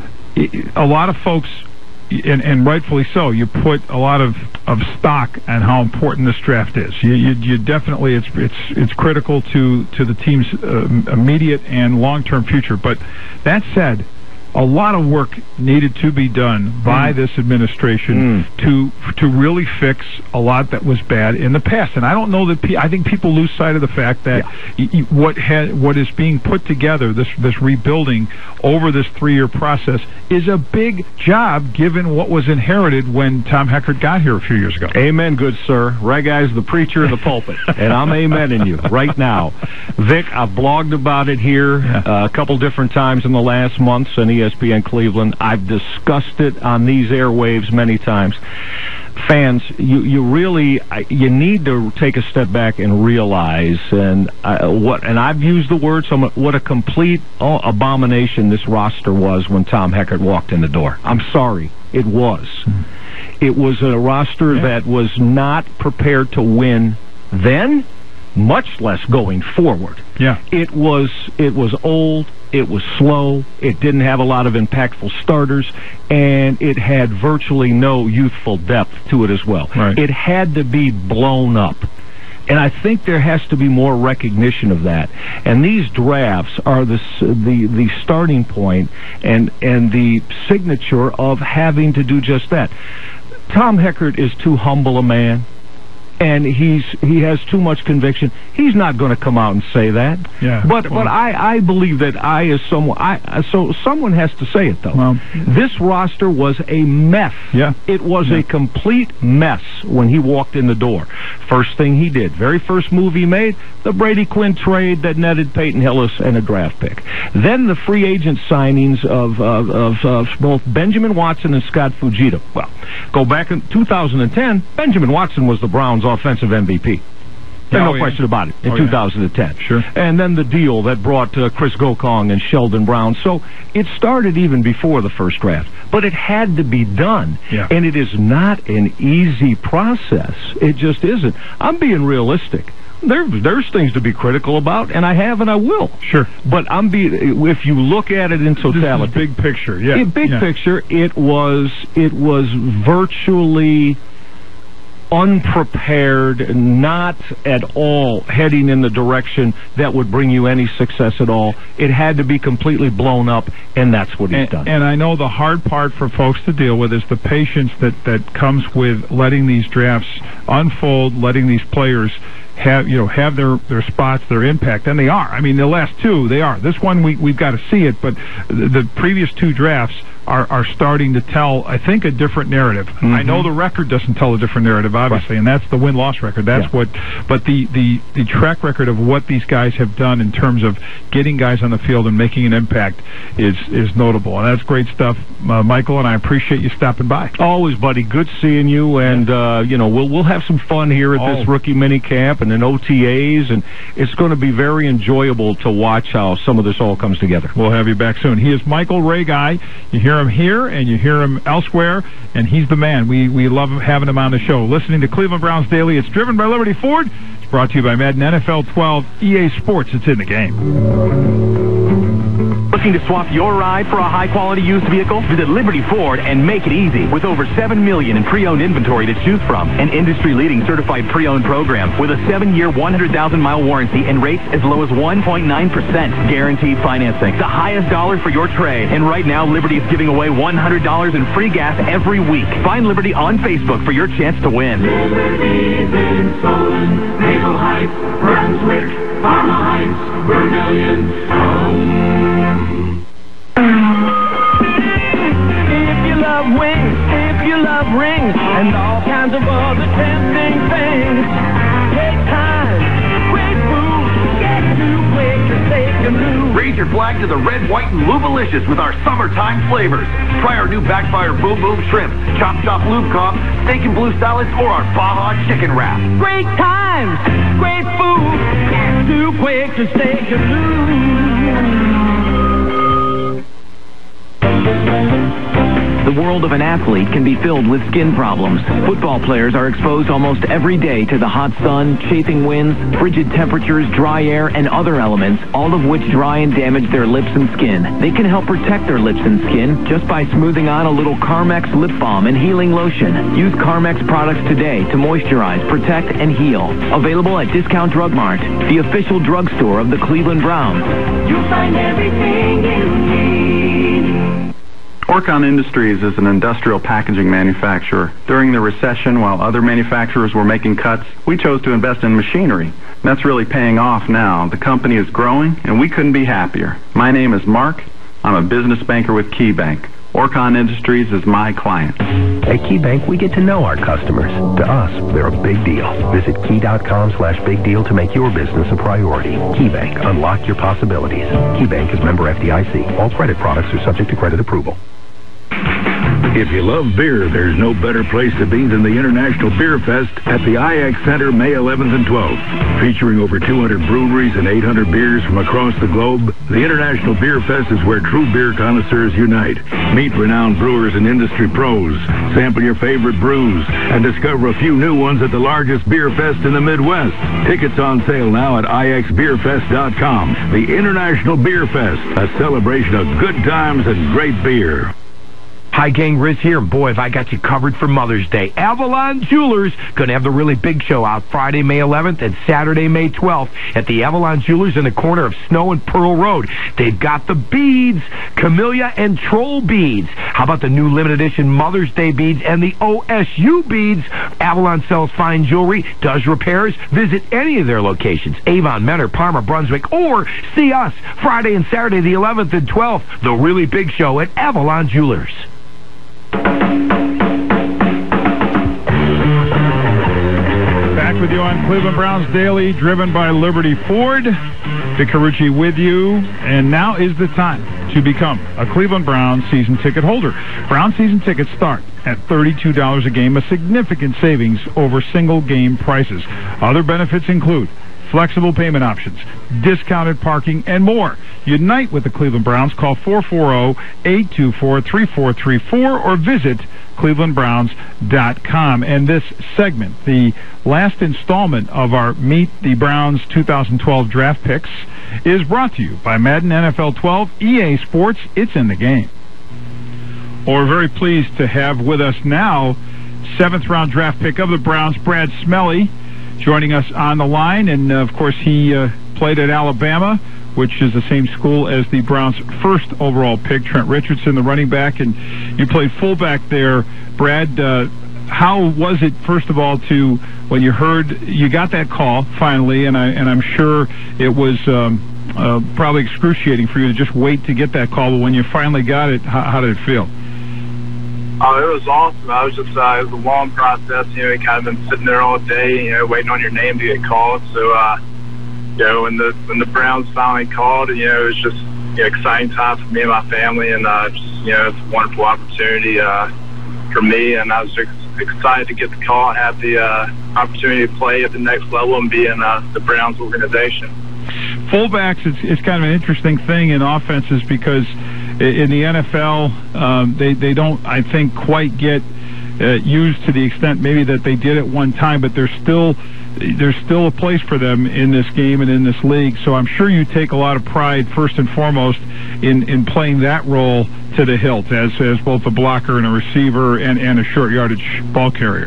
Speaker 5: a lot of folks, and, and rightfully so, you put a lot of, of stock on how important this draft is. You, you, you definitely, it's it's it's critical to, to the team's uh, immediate and long-term future. But that said, a lot of work needed to be done by mm. this administration mm. to to really fix a lot that was bad in the past. And I don't know that pe I think people lose sight of the fact that yeah. y what had what is being put together, this this rebuilding over this three-year process, is a big job given what was inherited when Tom Heckert got here a few years ago.
Speaker 4: Amen, good sir. Right, guys, the preacher in the pulpit, and I'm amening you right now. Vic, I've blogged about it here yeah. uh, a couple different times in the last months, and E S P N Cleveland. I've discussed it on these airwaves many times. Fans, you you really you need to take a step back and realize and uh, what and I've used the word some what a complete oh, abomination this roster was when Tom Heckert walked in the door. I'm sorry, it was. Mm-hmm. It was a roster yeah. that was not prepared to win then, much less going forward.
Speaker 5: Yeah,
Speaker 4: it was it was old. It was slow, it didn't have a lot of impactful starters, and it had virtually no youthful depth to it as well.
Speaker 5: Right.
Speaker 4: It had to be blown up. And I think there has to be more recognition of that. And these drafts are the the, the starting point and, and the signature of having to do just that. Tom Heckert is too humble a man. And he's he has too much conviction. He's not going to come out and say that.
Speaker 5: Yeah.
Speaker 4: But well, but I, I believe that I as someone I so someone has to say it though.
Speaker 5: Well,
Speaker 4: this roster was a mess.
Speaker 5: Yeah.
Speaker 4: It was
Speaker 5: yeah.
Speaker 4: a complete mess when he walked in the door. First thing he did, very first move he made, the Brady Quinn trade that netted Peyton Hillis and a draft pick. Then the free agent signings of of, of, of both Benjamin Watson and Scott Fujita. Well, go back in two thousand ten, Benjamin Watson was the Browns' offensive M V P. There's
Speaker 5: oh,
Speaker 4: no
Speaker 5: yeah.
Speaker 4: question about it in
Speaker 5: oh,
Speaker 4: two thousand ten.
Speaker 5: Yeah. Sure.
Speaker 4: And then the deal that brought uh, Chris Gokong and Sheldon Brown. So it started even before the first draft. But it had to be done.
Speaker 5: Yeah.
Speaker 4: And it is not an easy process. It just isn't. I'm being realistic. there, there's things to be critical about, and I have and I will.
Speaker 5: Sure.
Speaker 4: But I'm be if you look at it in totality,
Speaker 5: this is big picture, yeah.
Speaker 4: In big
Speaker 5: yeah.
Speaker 4: picture, it was it was virtually unprepared, not at all heading in the direction that would bring you any success at all. It had to be completely blown up, and that's what he's
Speaker 5: and,
Speaker 4: done.
Speaker 5: And I know the hard part for folks to deal with is the patience that, that comes with letting these drafts unfold, letting these players have you know have their their spots, their impact, and they are. I mean, the last two, they are. This one, we we've got to see it, but the, the previous two drafts are are starting to tell, I think, a different narrative. Mm-hmm. I know the record doesn't tell a different narrative, obviously, right. and that's the win-loss record. That's yeah. what. But the the the track record of what these guys have done in terms of getting guys on the field and making an impact is is notable, and that's great stuff, uh, Michael. And I appreciate you stopping by.
Speaker 4: Always, buddy. Good seeing you, and uh, you know we'll we'll have some fun here at oh. this rookie mini camp and then O T As, and it's going to be very enjoyable to watch how some of this all comes together.
Speaker 5: We'll have you back soon. He is Michael Ragai. You hear him here and you hear him elsewhere, and he's the man. We we love having him on the show. Listening to Cleveland Browns Daily. It's driven by Liberty Ford. It's brought to you by Madden N F L twelve, E A Sports. It's in the game.
Speaker 6: Looking to swap your ride for a high-quality used vehicle? Visit Liberty Ford and make it easy. With over seven million dollars in pre-owned inventory to choose from, an industry-leading certified pre-owned program with a seven-year, one hundred thousand mile warranty and rates as low as one point nine percent. Guaranteed financing. The highest dollar for your trade. And right now, Liberty is giving away one hundred dollars in free gas every week. Find Liberty on Facebook for your chance to win.
Speaker 7: Liberty's in Solon, Maple Heights, Brunswick, Parma Heights, Vermilion, home. If you love wings, if you love rings, and all kinds of other tempting things, take time, great food, get too quick to take a move.
Speaker 21: Raise your flag to the red, white, and Lubalicious with our summertime flavors. Try our new Backfire Boom Boom Shrimp, Chop Chop Lube Cough, Steak and Blue Salads, or our Baja Chicken Wrap.
Speaker 7: Great times, great food, get too quick to take a move.
Speaker 6: The world of an athlete can be filled with skin problems. Football players are exposed almost every day to the hot sun, chafing winds, frigid temperatures, dry air, and other elements, all of which dry and damage their lips and skin. They can help protect their lips and skin just by smoothing on a little Carmex lip balm and healing lotion. Use Carmex products today to moisturize, protect, and heal. Available at Discount Drug Mart, the official drugstore of the Cleveland Browns.
Speaker 7: You'll find everything you need.
Speaker 22: Orcon Industries is an industrial packaging manufacturer. During the recession, while other manufacturers were making cuts, we chose to invest in machinery. That's really paying off now. The company is growing, and we couldn't be happier. My name is Mark. I'm a business banker with KeyBank. Orcon Industries is my client.
Speaker 23: At KeyBank, we get to know our customers. To us, they're a big deal. Visit key.com slash big deal to make your business a priority. KeyBank, unlock your possibilities. KeyBank is member F D I C. All credit products are subject to credit approval.
Speaker 20: If you love beer, there's no better place to be than the International Beer Fest at the I X Center May eleventh and twelfth. Featuring over two hundred breweries and eight hundred beers from across the globe, the International Beer Fest is where true beer connoisseurs unite. Meet renowned brewers and industry pros, sample your favorite brews, and discover a few new ones at the largest beer fest in the Midwest. Tickets on sale now at I X beer fest dot com. The International Beer Fest, a celebration of good times and great beer.
Speaker 12: Hi, gang, Riz here, and boy, have I got you covered for Mother's Day. Avalon Jewelers going to have the really big show out Friday, May eleventh, and Saturday, May twelfth at the Avalon Jewelers in the corner of Snow and Pearl Road. They've got the beads, Camellia and Troll beads. How about the new limited edition Mother's Day beads and the O S U beads? Avalon sells fine jewelry, does repairs. Visit any of their locations, Avon, Mentor, Parma, Brunswick, or see us Friday and Saturday, the eleventh and twelfth, the really big show at Avalon Jewelers.
Speaker 5: Back with you on Cleveland Browns Daily, driven by Liberty Ford. Vic Carucci with you, and now is the time to become a Cleveland Browns season ticket holder. Brown season tickets start at thirty-two dollars a game, a significant savings over single game prices. Other benefits include flexible payment options, discounted parking, and more. Unite with the Cleveland Browns. Call four four zero, eight two four, three four three four or visit cleveland browns dot com. And this segment, the last installment of our Meet the Browns two thousand twelve draft picks, is brought to you by Madden N F L twelve, E A Sports. It's in the game. Well, we're very pleased to have with us now seventh round draft pick of the Browns, Brad Smelly, joining us on the line. And, uh, of course, he uh, played at Alabama, which is the same school as the Browns' first overall pick, Trent Richardson, the running back. And you played fullback there. Brad, uh, how was it, first of all, to, when you heard, you got that call finally, and, I, and I'm sure it was um, uh, probably excruciating for you to just wait to get that call, but when you finally got it, how, how did it feel?
Speaker 1: Oh, it was awesome. I was just, uh, it was a long process. You know, you kind of been sitting there all day, you know, waiting on your name to get called. So, uh, you know, when the when the Browns finally called, you know, it was just an you know, exciting time for me and my family, and uh, just, you know, it's a wonderful opportunity uh, for me. And I was just excited to get the call and have the uh, opportunity to play at the next level and be in uh, the Browns organization.
Speaker 5: Fullbacks, it's, it's kind of an interesting thing in offenses because in the N F L, um, they, they don't, I think, quite get uh, used to the extent maybe that they did at one time, but there's still there's still a place for them in this game and in this league. So I'm sure you take a lot of pride, first and foremost, in, in playing that role to the hilt as, as both a blocker and a receiver and, and a short yardage ball carrier.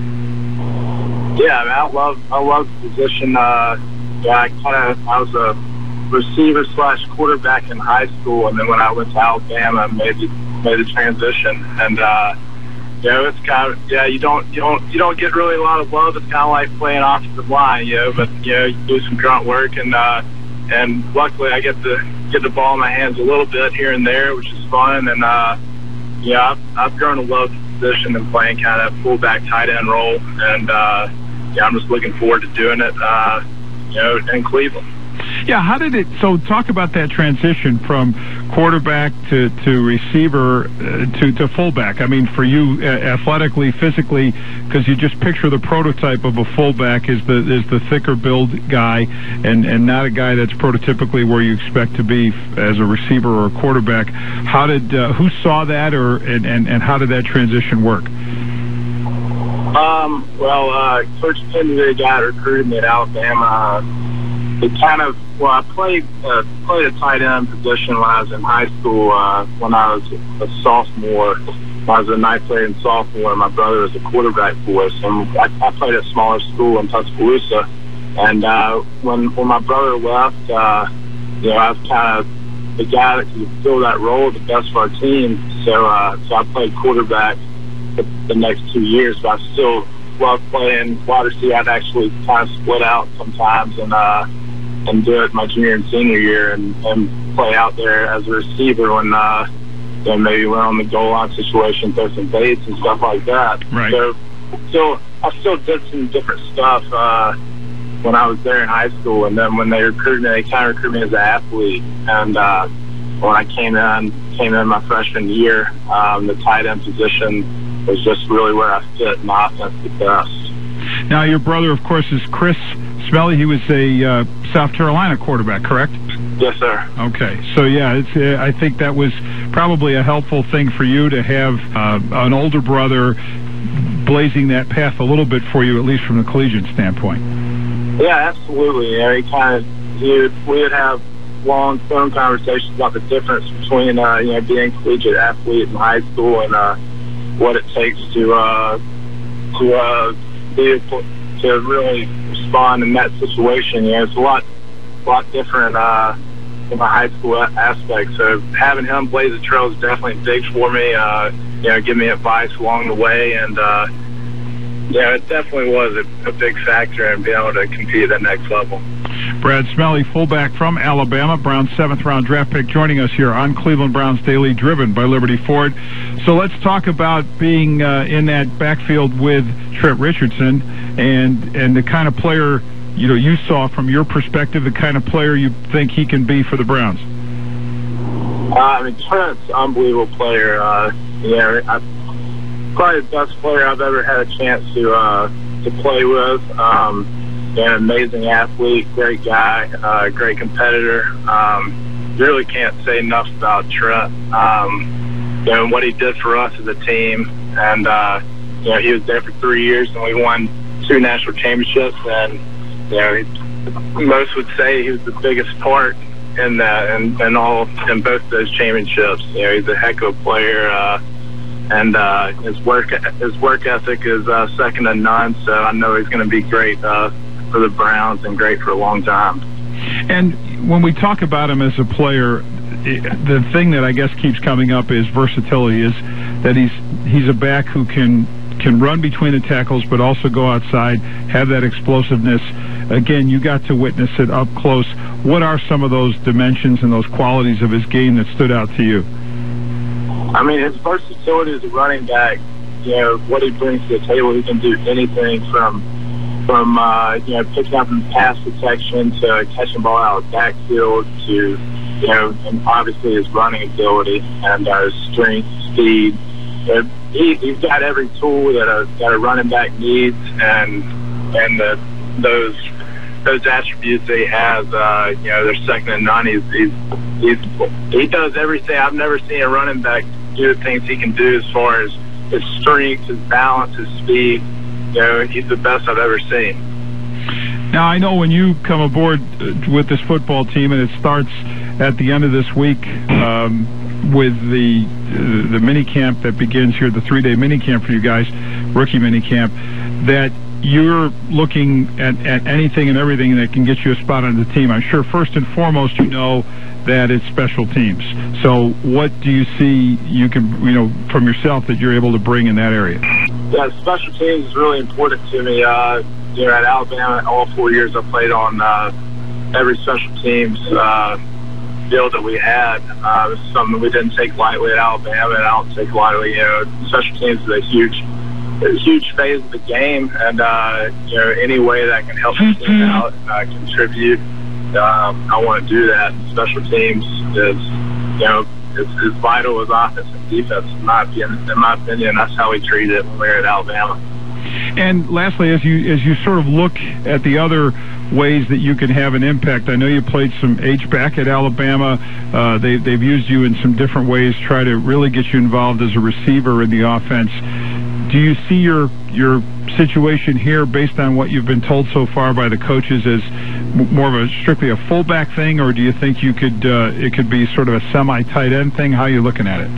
Speaker 1: Yeah, I mean, I love I love the position. Uh, yeah, I kind of I was a receiver slash quarterback in high school, and then when I went to Alabama, I made the, made the transition. And uh, you know, it's kind of yeah, you don't you don't you don't get really a lot of love. It's kind of like playing offensive line, you know. But you know, you do some grunt work, and uh, and luckily I get to get the ball in my hands a little bit here and there, which is fun. And uh, yeah, I've, I've grown to love the position and playing kind of fullback tight end role, and uh, yeah, I'm just looking forward to doing it. Uh, you know, in Cleveland.
Speaker 5: Yeah, how did it, so talk about that transition from quarterback to, to receiver uh, to, to fullback. I mean, for you, uh, athletically, physically, because you just picture the prototype of a fullback is the is the thicker build guy and, and not a guy that's prototypically where you expect to be as a receiver or a quarterback. How did, uh, who saw that or and, and, and how did that transition work?
Speaker 1: Um, well, uh, Coach Penny, the guy that recruited me at Alabama, uh, it kind of, well, I played, uh, played a tight end position when I was in high school, uh, when I was a sophomore. I was a ninth grade and sophomore, and my brother was a quarterback for us. And I, I played at a smaller school in Tuscaloosa. And, uh, when, when my brother left, uh, you know, I was kind of the guy that could fill that role the best for our team. So, uh, so I played quarterback the, the next two years, but I still love playing wide receiver. I'd actually kind of split out sometimes and uh, and do it my junior and senior year and, and play out there as a receiver when uh, you know, maybe we're on the goal line situation, throw some baits and stuff like that.
Speaker 5: Right.
Speaker 1: So, so I still did some different stuff uh, when I was there in high school, and then when they recruited me, they kind of recruited me as an athlete. And uh, when I came in, came in my freshman year, um, the tight end position was just really where I fit in offense the best.
Speaker 5: Now, your brother, of course, is Chris Smelly. He was a uh, South Carolina quarterback, correct?
Speaker 1: Yes, sir.
Speaker 5: Okay. So, yeah, it's, uh, I think that was probably a helpful thing for you to have uh, an older brother blazing that path a little bit for you, at least from the collegiate standpoint.
Speaker 1: Yeah, absolutely. You know, he kind of, he would, we would have long, phone conversations about the difference between, uh, you know, being a collegiate athlete in high school and uh, what it takes to uh, to uh, be able to really respond in that situation. You know, it's a lot, lot different uh, in my high school aspect. So having him blaze the trail is definitely big for me. Uh, you know, give me advice along the way, and uh, yeah, it definitely was a, a big factor in being able to compete at that next level.
Speaker 5: Brad Smelly, fullback from Alabama, Browns' seventh round draft pick, joining us here on Cleveland Browns Daily, driven by Liberty Ford. So let's talk about being uh, in that backfield with Trent Richardson and and the kind of player you know you saw from your perspective, the kind of player you think he can be for the Browns.
Speaker 1: Uh, I mean, Trent's an unbelievable player. Uh, yeah, I, probably the best player I've ever had a chance to uh, to play with. Um, An amazing athlete, great guy, uh, great competitor. Um, really can't say enough about Trent. Um, you know, what he did for us as a team. and uh, you know he was there for three years, and we won two national championships. And you know, he, most would say he was the biggest part in that, and and all in both those championships. You know, he's a heck of a player, uh, and uh, his work his work ethic is uh, second to none. So I know he's going to be great uh, for the Browns and great for a long time.
Speaker 5: And when we talk about him as a player, the thing that I guess keeps coming up is versatility. Is that he's he's a back who can can run between the tackles, but also go outside, have that explosiveness. Again, you got to witness it up close. What are some of those dimensions and those qualities of his game that stood out to you?
Speaker 1: I mean, his versatility as a running back, you know, what he brings to the table, he can do anything from, from uh, you know, picking up in pass protection to catching the ball out of the backfield to, you know, and obviously his running ability and uh, his strength, speed. Uh, he, he's got every tool that a, that a running back needs, and and the, those those attributes that he has, uh, you know, they're second to none. He's, he's, he's, he does everything. I've never seen a running back do the things he can do as far as his strength, his balance, his speed. You know, he's the best I've ever seen.
Speaker 5: Now, I know when you come aboard with this football team, and it starts at the end of this week um, with the uh, the mini camp that begins here, the three-day mini camp for you guys, rookie mini camp, that you're looking at, at anything and everything that can get you a spot on the team. I'm sure first and foremost you know that it's special teams. So what do you see you can, you know, from yourself that you're able to bring in that area?
Speaker 1: Yeah, special teams is really important to me. Uh, you know, at Alabama, all four years I played on uh, every special teams uh, deal that we had. Uh, it was something we didn't take lightly at Alabama, and I don't take lightly. You know, special teams is a huge a huge phase of the game, and uh, you know, any way that can help the team out and uh, contribute, um, I want to do that. And special teams is, you know, it's as vital as offense and defense. In my opinion, in my opinion, that's how we treat it when we were at Alabama.
Speaker 5: And lastly, as you as you sort of look at the other ways that you can have an impact, I know you played some H-back at Alabama. Uh, they, they've used you in some different ways, try to really get you involved as a receiver in the offense. Do you see your your situation here, based on what you've been told so far by the coaches, as more of a strictly a fullback thing, or do you think you could uh, it could be sort of a semi-tight end thing? How are you looking at it?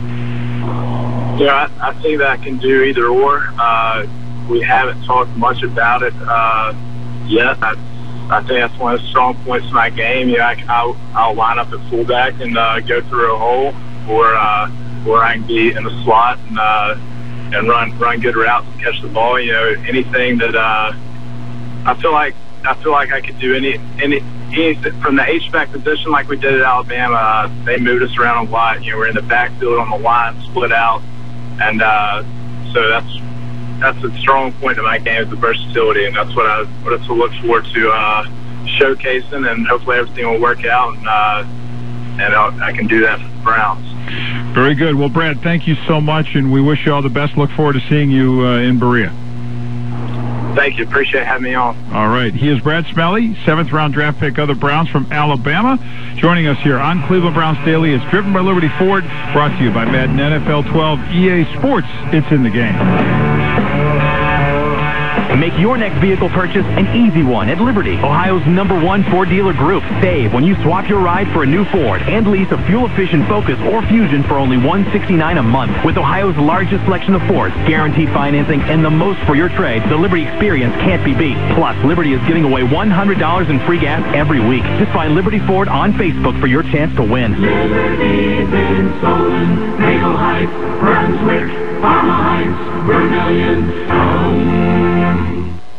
Speaker 1: Yeah, I, I think that I can do either or. Uh, we haven't talked much about it uh, yet. I, I think that's one of the strong points of my game. You know, I, I'll, I'll line up at fullback and uh, go through a hole, or uh, or I can be in the slot and. Uh, and run run good routes and catch the ball. You know, anything that uh, I feel like I feel like I could do any any, any from the H-back position like we did at Alabama. Uh, they moved us around a lot. You know, we're in the backfield on the line, split out, and uh, so that's that's a strong point of my game is the versatility, and that's what I what I look forward to uh, showcasing, and hopefully everything will work out, and uh, and I'll, I can do that for the Browns.
Speaker 5: Very good. Well, Brad, thank you so much, and we wish you all the best. Look forward to seeing you uh, in Berea.
Speaker 1: Thank you. Appreciate having me on.
Speaker 5: All right. He is Brad Smelly, seventh round draft pick of the Browns from Alabama, joining us here on Cleveland Browns Daily. It's driven by Liberty Ford, brought to you by Madden N F L twelve E A Sports. It's in the game.
Speaker 6: Make your next vehicle purchase an easy one at Liberty, Ohio's number one Ford dealer group. Save when you swap your ride for a new Ford and lease a fuel-efficient Focus or Fusion for only one hundred sixty-nine dollars a month. With Ohio's largest selection of Fords, guaranteed financing, and the most for your trade, the Liberty experience can't be beat. Plus, Liberty is giving away one hundred dollars in free gas every week. Just find Liberty Ford on Facebook for your chance to win.
Speaker 7: Liberty's in Solon, Maple Heights, Brunswick, Parma Heights, Vermillion, Stone.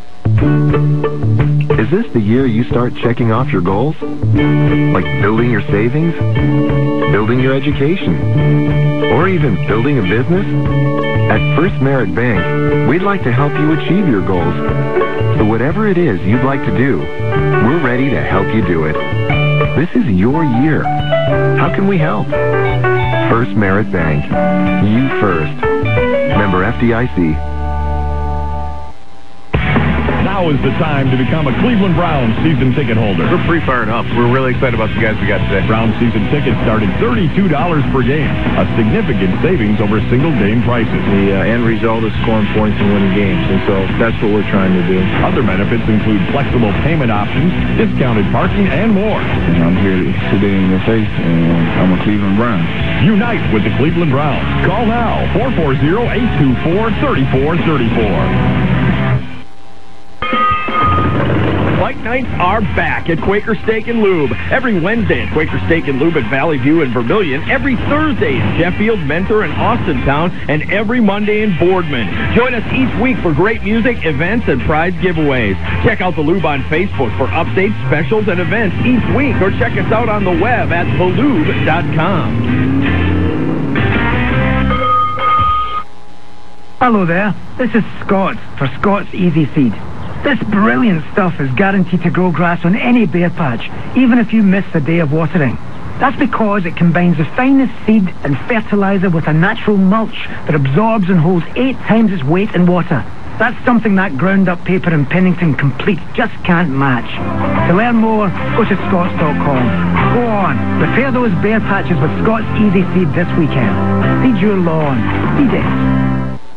Speaker 23: Is this the year you start checking off your goals? Like building your savings? Building your education? Or even building a business? At First Merit Bank, we'd like to help you achieve your goals. So whatever it is you'd like to do, we're ready to help you do it. This is your year. How can we help? First Merit Bank. You first. Member F D I C.
Speaker 3: Now Now is the time to become a Cleveland Browns season ticket holder.
Speaker 9: We're pretty fired up. We're really excited about the guys we got today.
Speaker 3: Browns season tickets start at thirty-two dollars per game, a significant savings over single game prices.
Speaker 9: The uh, end result is scoring points and winning games, and so that's what we're trying to do.
Speaker 3: Other benefits include flexible payment options, discounted parking, and more.
Speaker 10: And I'm here today in your face, and I'm a Cleveland Brown.
Speaker 3: Unite with the Cleveland Browns. Call now, four four zero, eight two four, three four three four.
Speaker 15: Fight nights are back at Quaker Steak and Lube. Every Wednesday at Quaker Steak and Lube at Valley View and Vermilion. Every Thursday in Sheffield, Mentor, and Austintown. And every Monday in Boardman. Join us each week for great music, events, and prize giveaways. Check out the Lube on Facebook for updates, specials, and events each week. Or check us out on the web at the lube dot com.
Speaker 24: Hello there. This is Scott for Scott's Easy Seed. This brilliant stuff is guaranteed to grow grass on any bare patch, even if you miss the day of watering. That's because it combines the finest seed and fertilizer with a natural mulch that absorbs and holds eight times its weight in water. That's something that ground-up paper in Pennington Complete just can't match. To learn more, go to scotts dot com. Go on, repair those bare patches with Scott's Easy Seed this weekend. Seed your lawn. Seed it.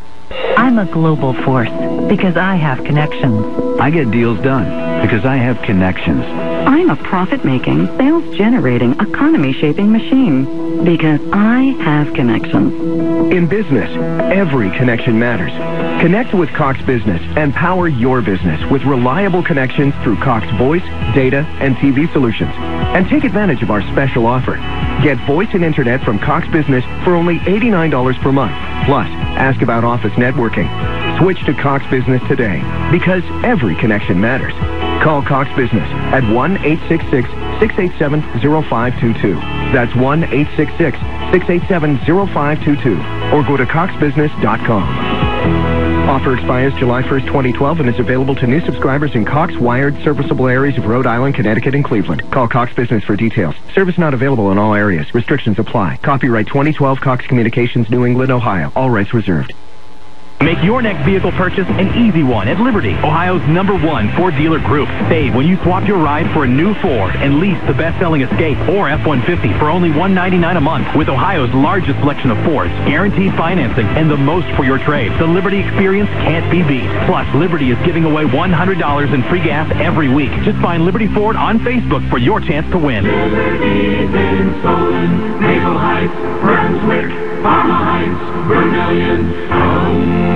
Speaker 25: I'm a global force because I have connections.
Speaker 16: I get deals done because I have connections.
Speaker 25: I'm a profit-making, sales-generating, economy-shaping machine because I have connections.
Speaker 26: In business, every connection matters. Connect with Cox Business and power your business with reliable connections through Cox Voice, Data, and T V solutions. And take advantage of our special offer. Get voice and internet from Cox Business for only eighty-nine dollars per month. Plus, ask about office networking. Switch to Cox Business today because every connection matters. Call Cox Business at one eight six six, six eight seven, zero five two two. That's one eight six six, six eight seven, zero five two two. Or go to cox business dot com. Offer expires July first, twenty twelve and is available to new subscribers in Cox wired serviceable areas of Rhode Island, Connecticut, and Cleveland. Call Cox Business for details. Service not available in all areas. Restrictions apply. Copyright twenty twelve Cox Communications, New England, Ohio. All rights reserved.
Speaker 6: Make your next vehicle purchase an easy one at Liberty, Ohio's number one Ford dealer group. Save when you swap your ride for a new Ford and lease the best-selling Escape or F one fifty for only one hundred ninety-nine dollars a month. With Ohio's largest selection of Fords, guaranteed financing, and the most for your trade, the Liberty experience can't be beat. Plus, Liberty is giving away one hundred dollars in free gas every week. Just find Liberty Ford on Facebook for your chance to win.
Speaker 7: Liberty's in Solon, Maple Heights, Brunswick, Parma Heights, Vermilion, home.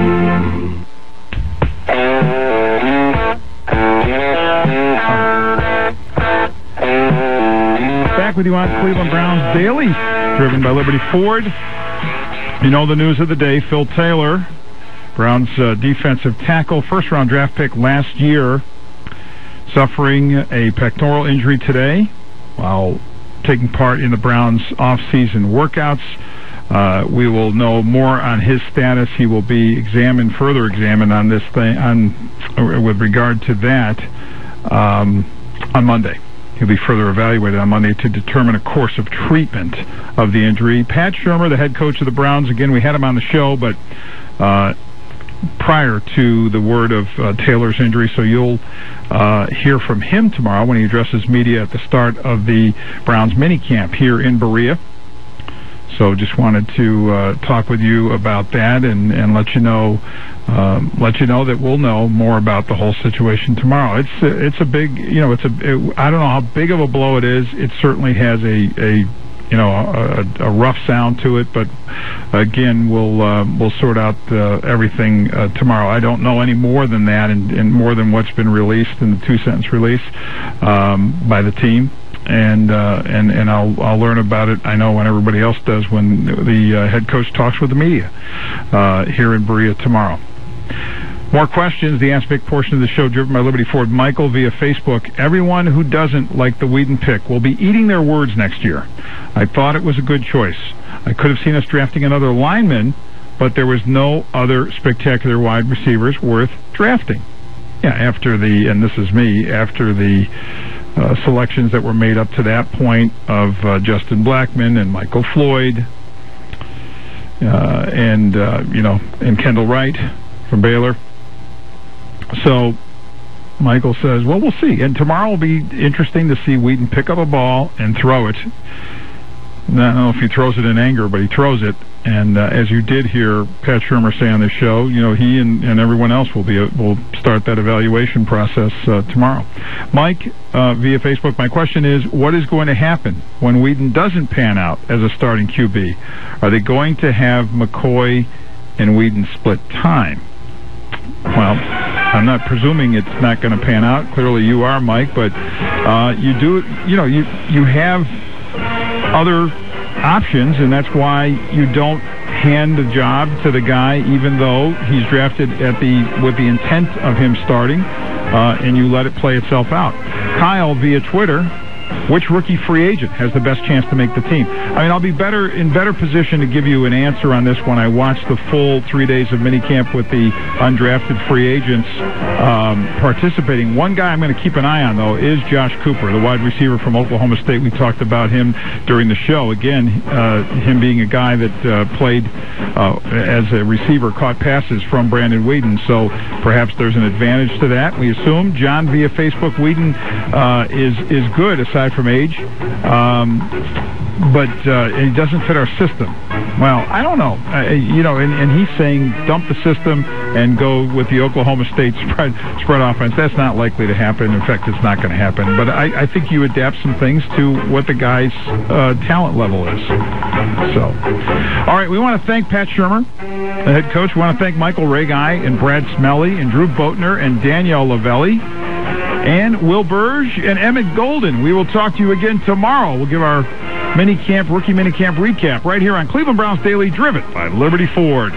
Speaker 5: Back with you on Cleveland Browns Daily, driven by Liberty Ford. You know the news of the day, Phil Taylor, Browns uh, defensive tackle, first-round draft pick last year, suffering a pectoral injury today while taking part in the Browns' off-season workouts. Uh, we will know more on his status. He will be examined, further examined on this thing, on uh, with regard to that, um, on Monday. He'll be further evaluated on Monday to determine a course of treatment of the injury. Pat Shurmur, the head coach of the Browns, again, we had him on the show, but uh, prior to the word of uh, Taylor's injury, so you'll uh, hear from him tomorrow when he addresses media at the start of the Browns minicamp here in Berea. So just wanted to uh, talk with you about that and, and let you know um, let you know that we'll know more about the whole situation tomorrow. It's a, it's a big, you know, it's a it, I don't know how big of a blow it is. It certainly has a, a you know a, a rough sound to it, but again, we'll uh, we'll sort out uh, everything uh, tomorrow. I don't know any more than that, and, and more than what's been released in the two-sentence release um, by the team. And uh, and and I'll I'll learn about it. I know when everybody else does when the uh, head coach talks with the media uh, here in Berea tomorrow. More questions. The Ask Mick portion of the show, driven by Liberty Ford. Michael via Facebook. Everyone who doesn't like the Whedon pick will be eating their words next year. I thought it was a good choice. I could have seen us drafting another lineman, but there was no other spectacular wide receivers worth drafting. Yeah, after the and this is me after the. Uh, selections that were made up to that point of uh, Justin Blackman and Michael Floyd uh, and uh, you know and Kendall Wright from Baylor. So Michael says, well, we'll see. And tomorrow will be interesting to see Wheaton pick up a ball and throw it. I don't know if he throws it in anger, but he throws it. And uh, as you did hear Pat Shurmur say on the show, you know, he and, and everyone else will be uh, will start that evaluation process uh, tomorrow. Mike, uh, via Facebook, my question is, what is going to happen when Wheaton doesn't pan out as a starting Q B? Are they going to have McCoy and Wheaton split time? Well, I'm not presuming it's not going to pan out. Clearly you are, Mike, but uh, you do, you know, you you have other options, and that's why you don't hand the job to the guy, even though he's drafted at the with the intent of him starting, uh, and you let it play itself out. Kyle via Twitter, which rookie free agent has the best chance to make the team? I mean, I'll be better in better position to give you an answer on this when I watch the full three days of minicamp with the undrafted free agents um, participating. One guy I'm going to keep an eye on, though, is Josh Cooper, the wide receiver from Oklahoma State. We talked about him during the show. Again, uh, him being a guy that uh, played uh, as a receiver, caught passes from Brandon Wheaton, so perhaps there's an advantage to that, we assume. John via Facebook, Wheaton uh, is, is good, aside from age, um, but uh, he doesn't fit our system. Well, I don't know. Uh, you know, and, and he's saying dump the system and go with the Oklahoma State spread spread offense. That's not likely to happen. In fact, it's not going to happen. But I, I think you adapt some things to what the guy's uh, talent level is. So, all right, we want to thank Pat Shurmur, the head coach. We want to thank Michael Ragai and Brad Smelly and Drew Boatner and Danielle Lavelli and Will Burge and Emmett Golden. We will talk to you again tomorrow. We'll give our minicamp, rookie minicamp recap right here on Cleveland Browns Daily, driven by Liberty Ford.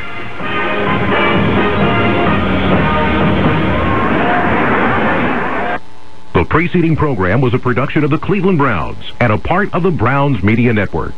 Speaker 2: The preceding program was a production of the Cleveland Browns and a part of the Browns Media Network.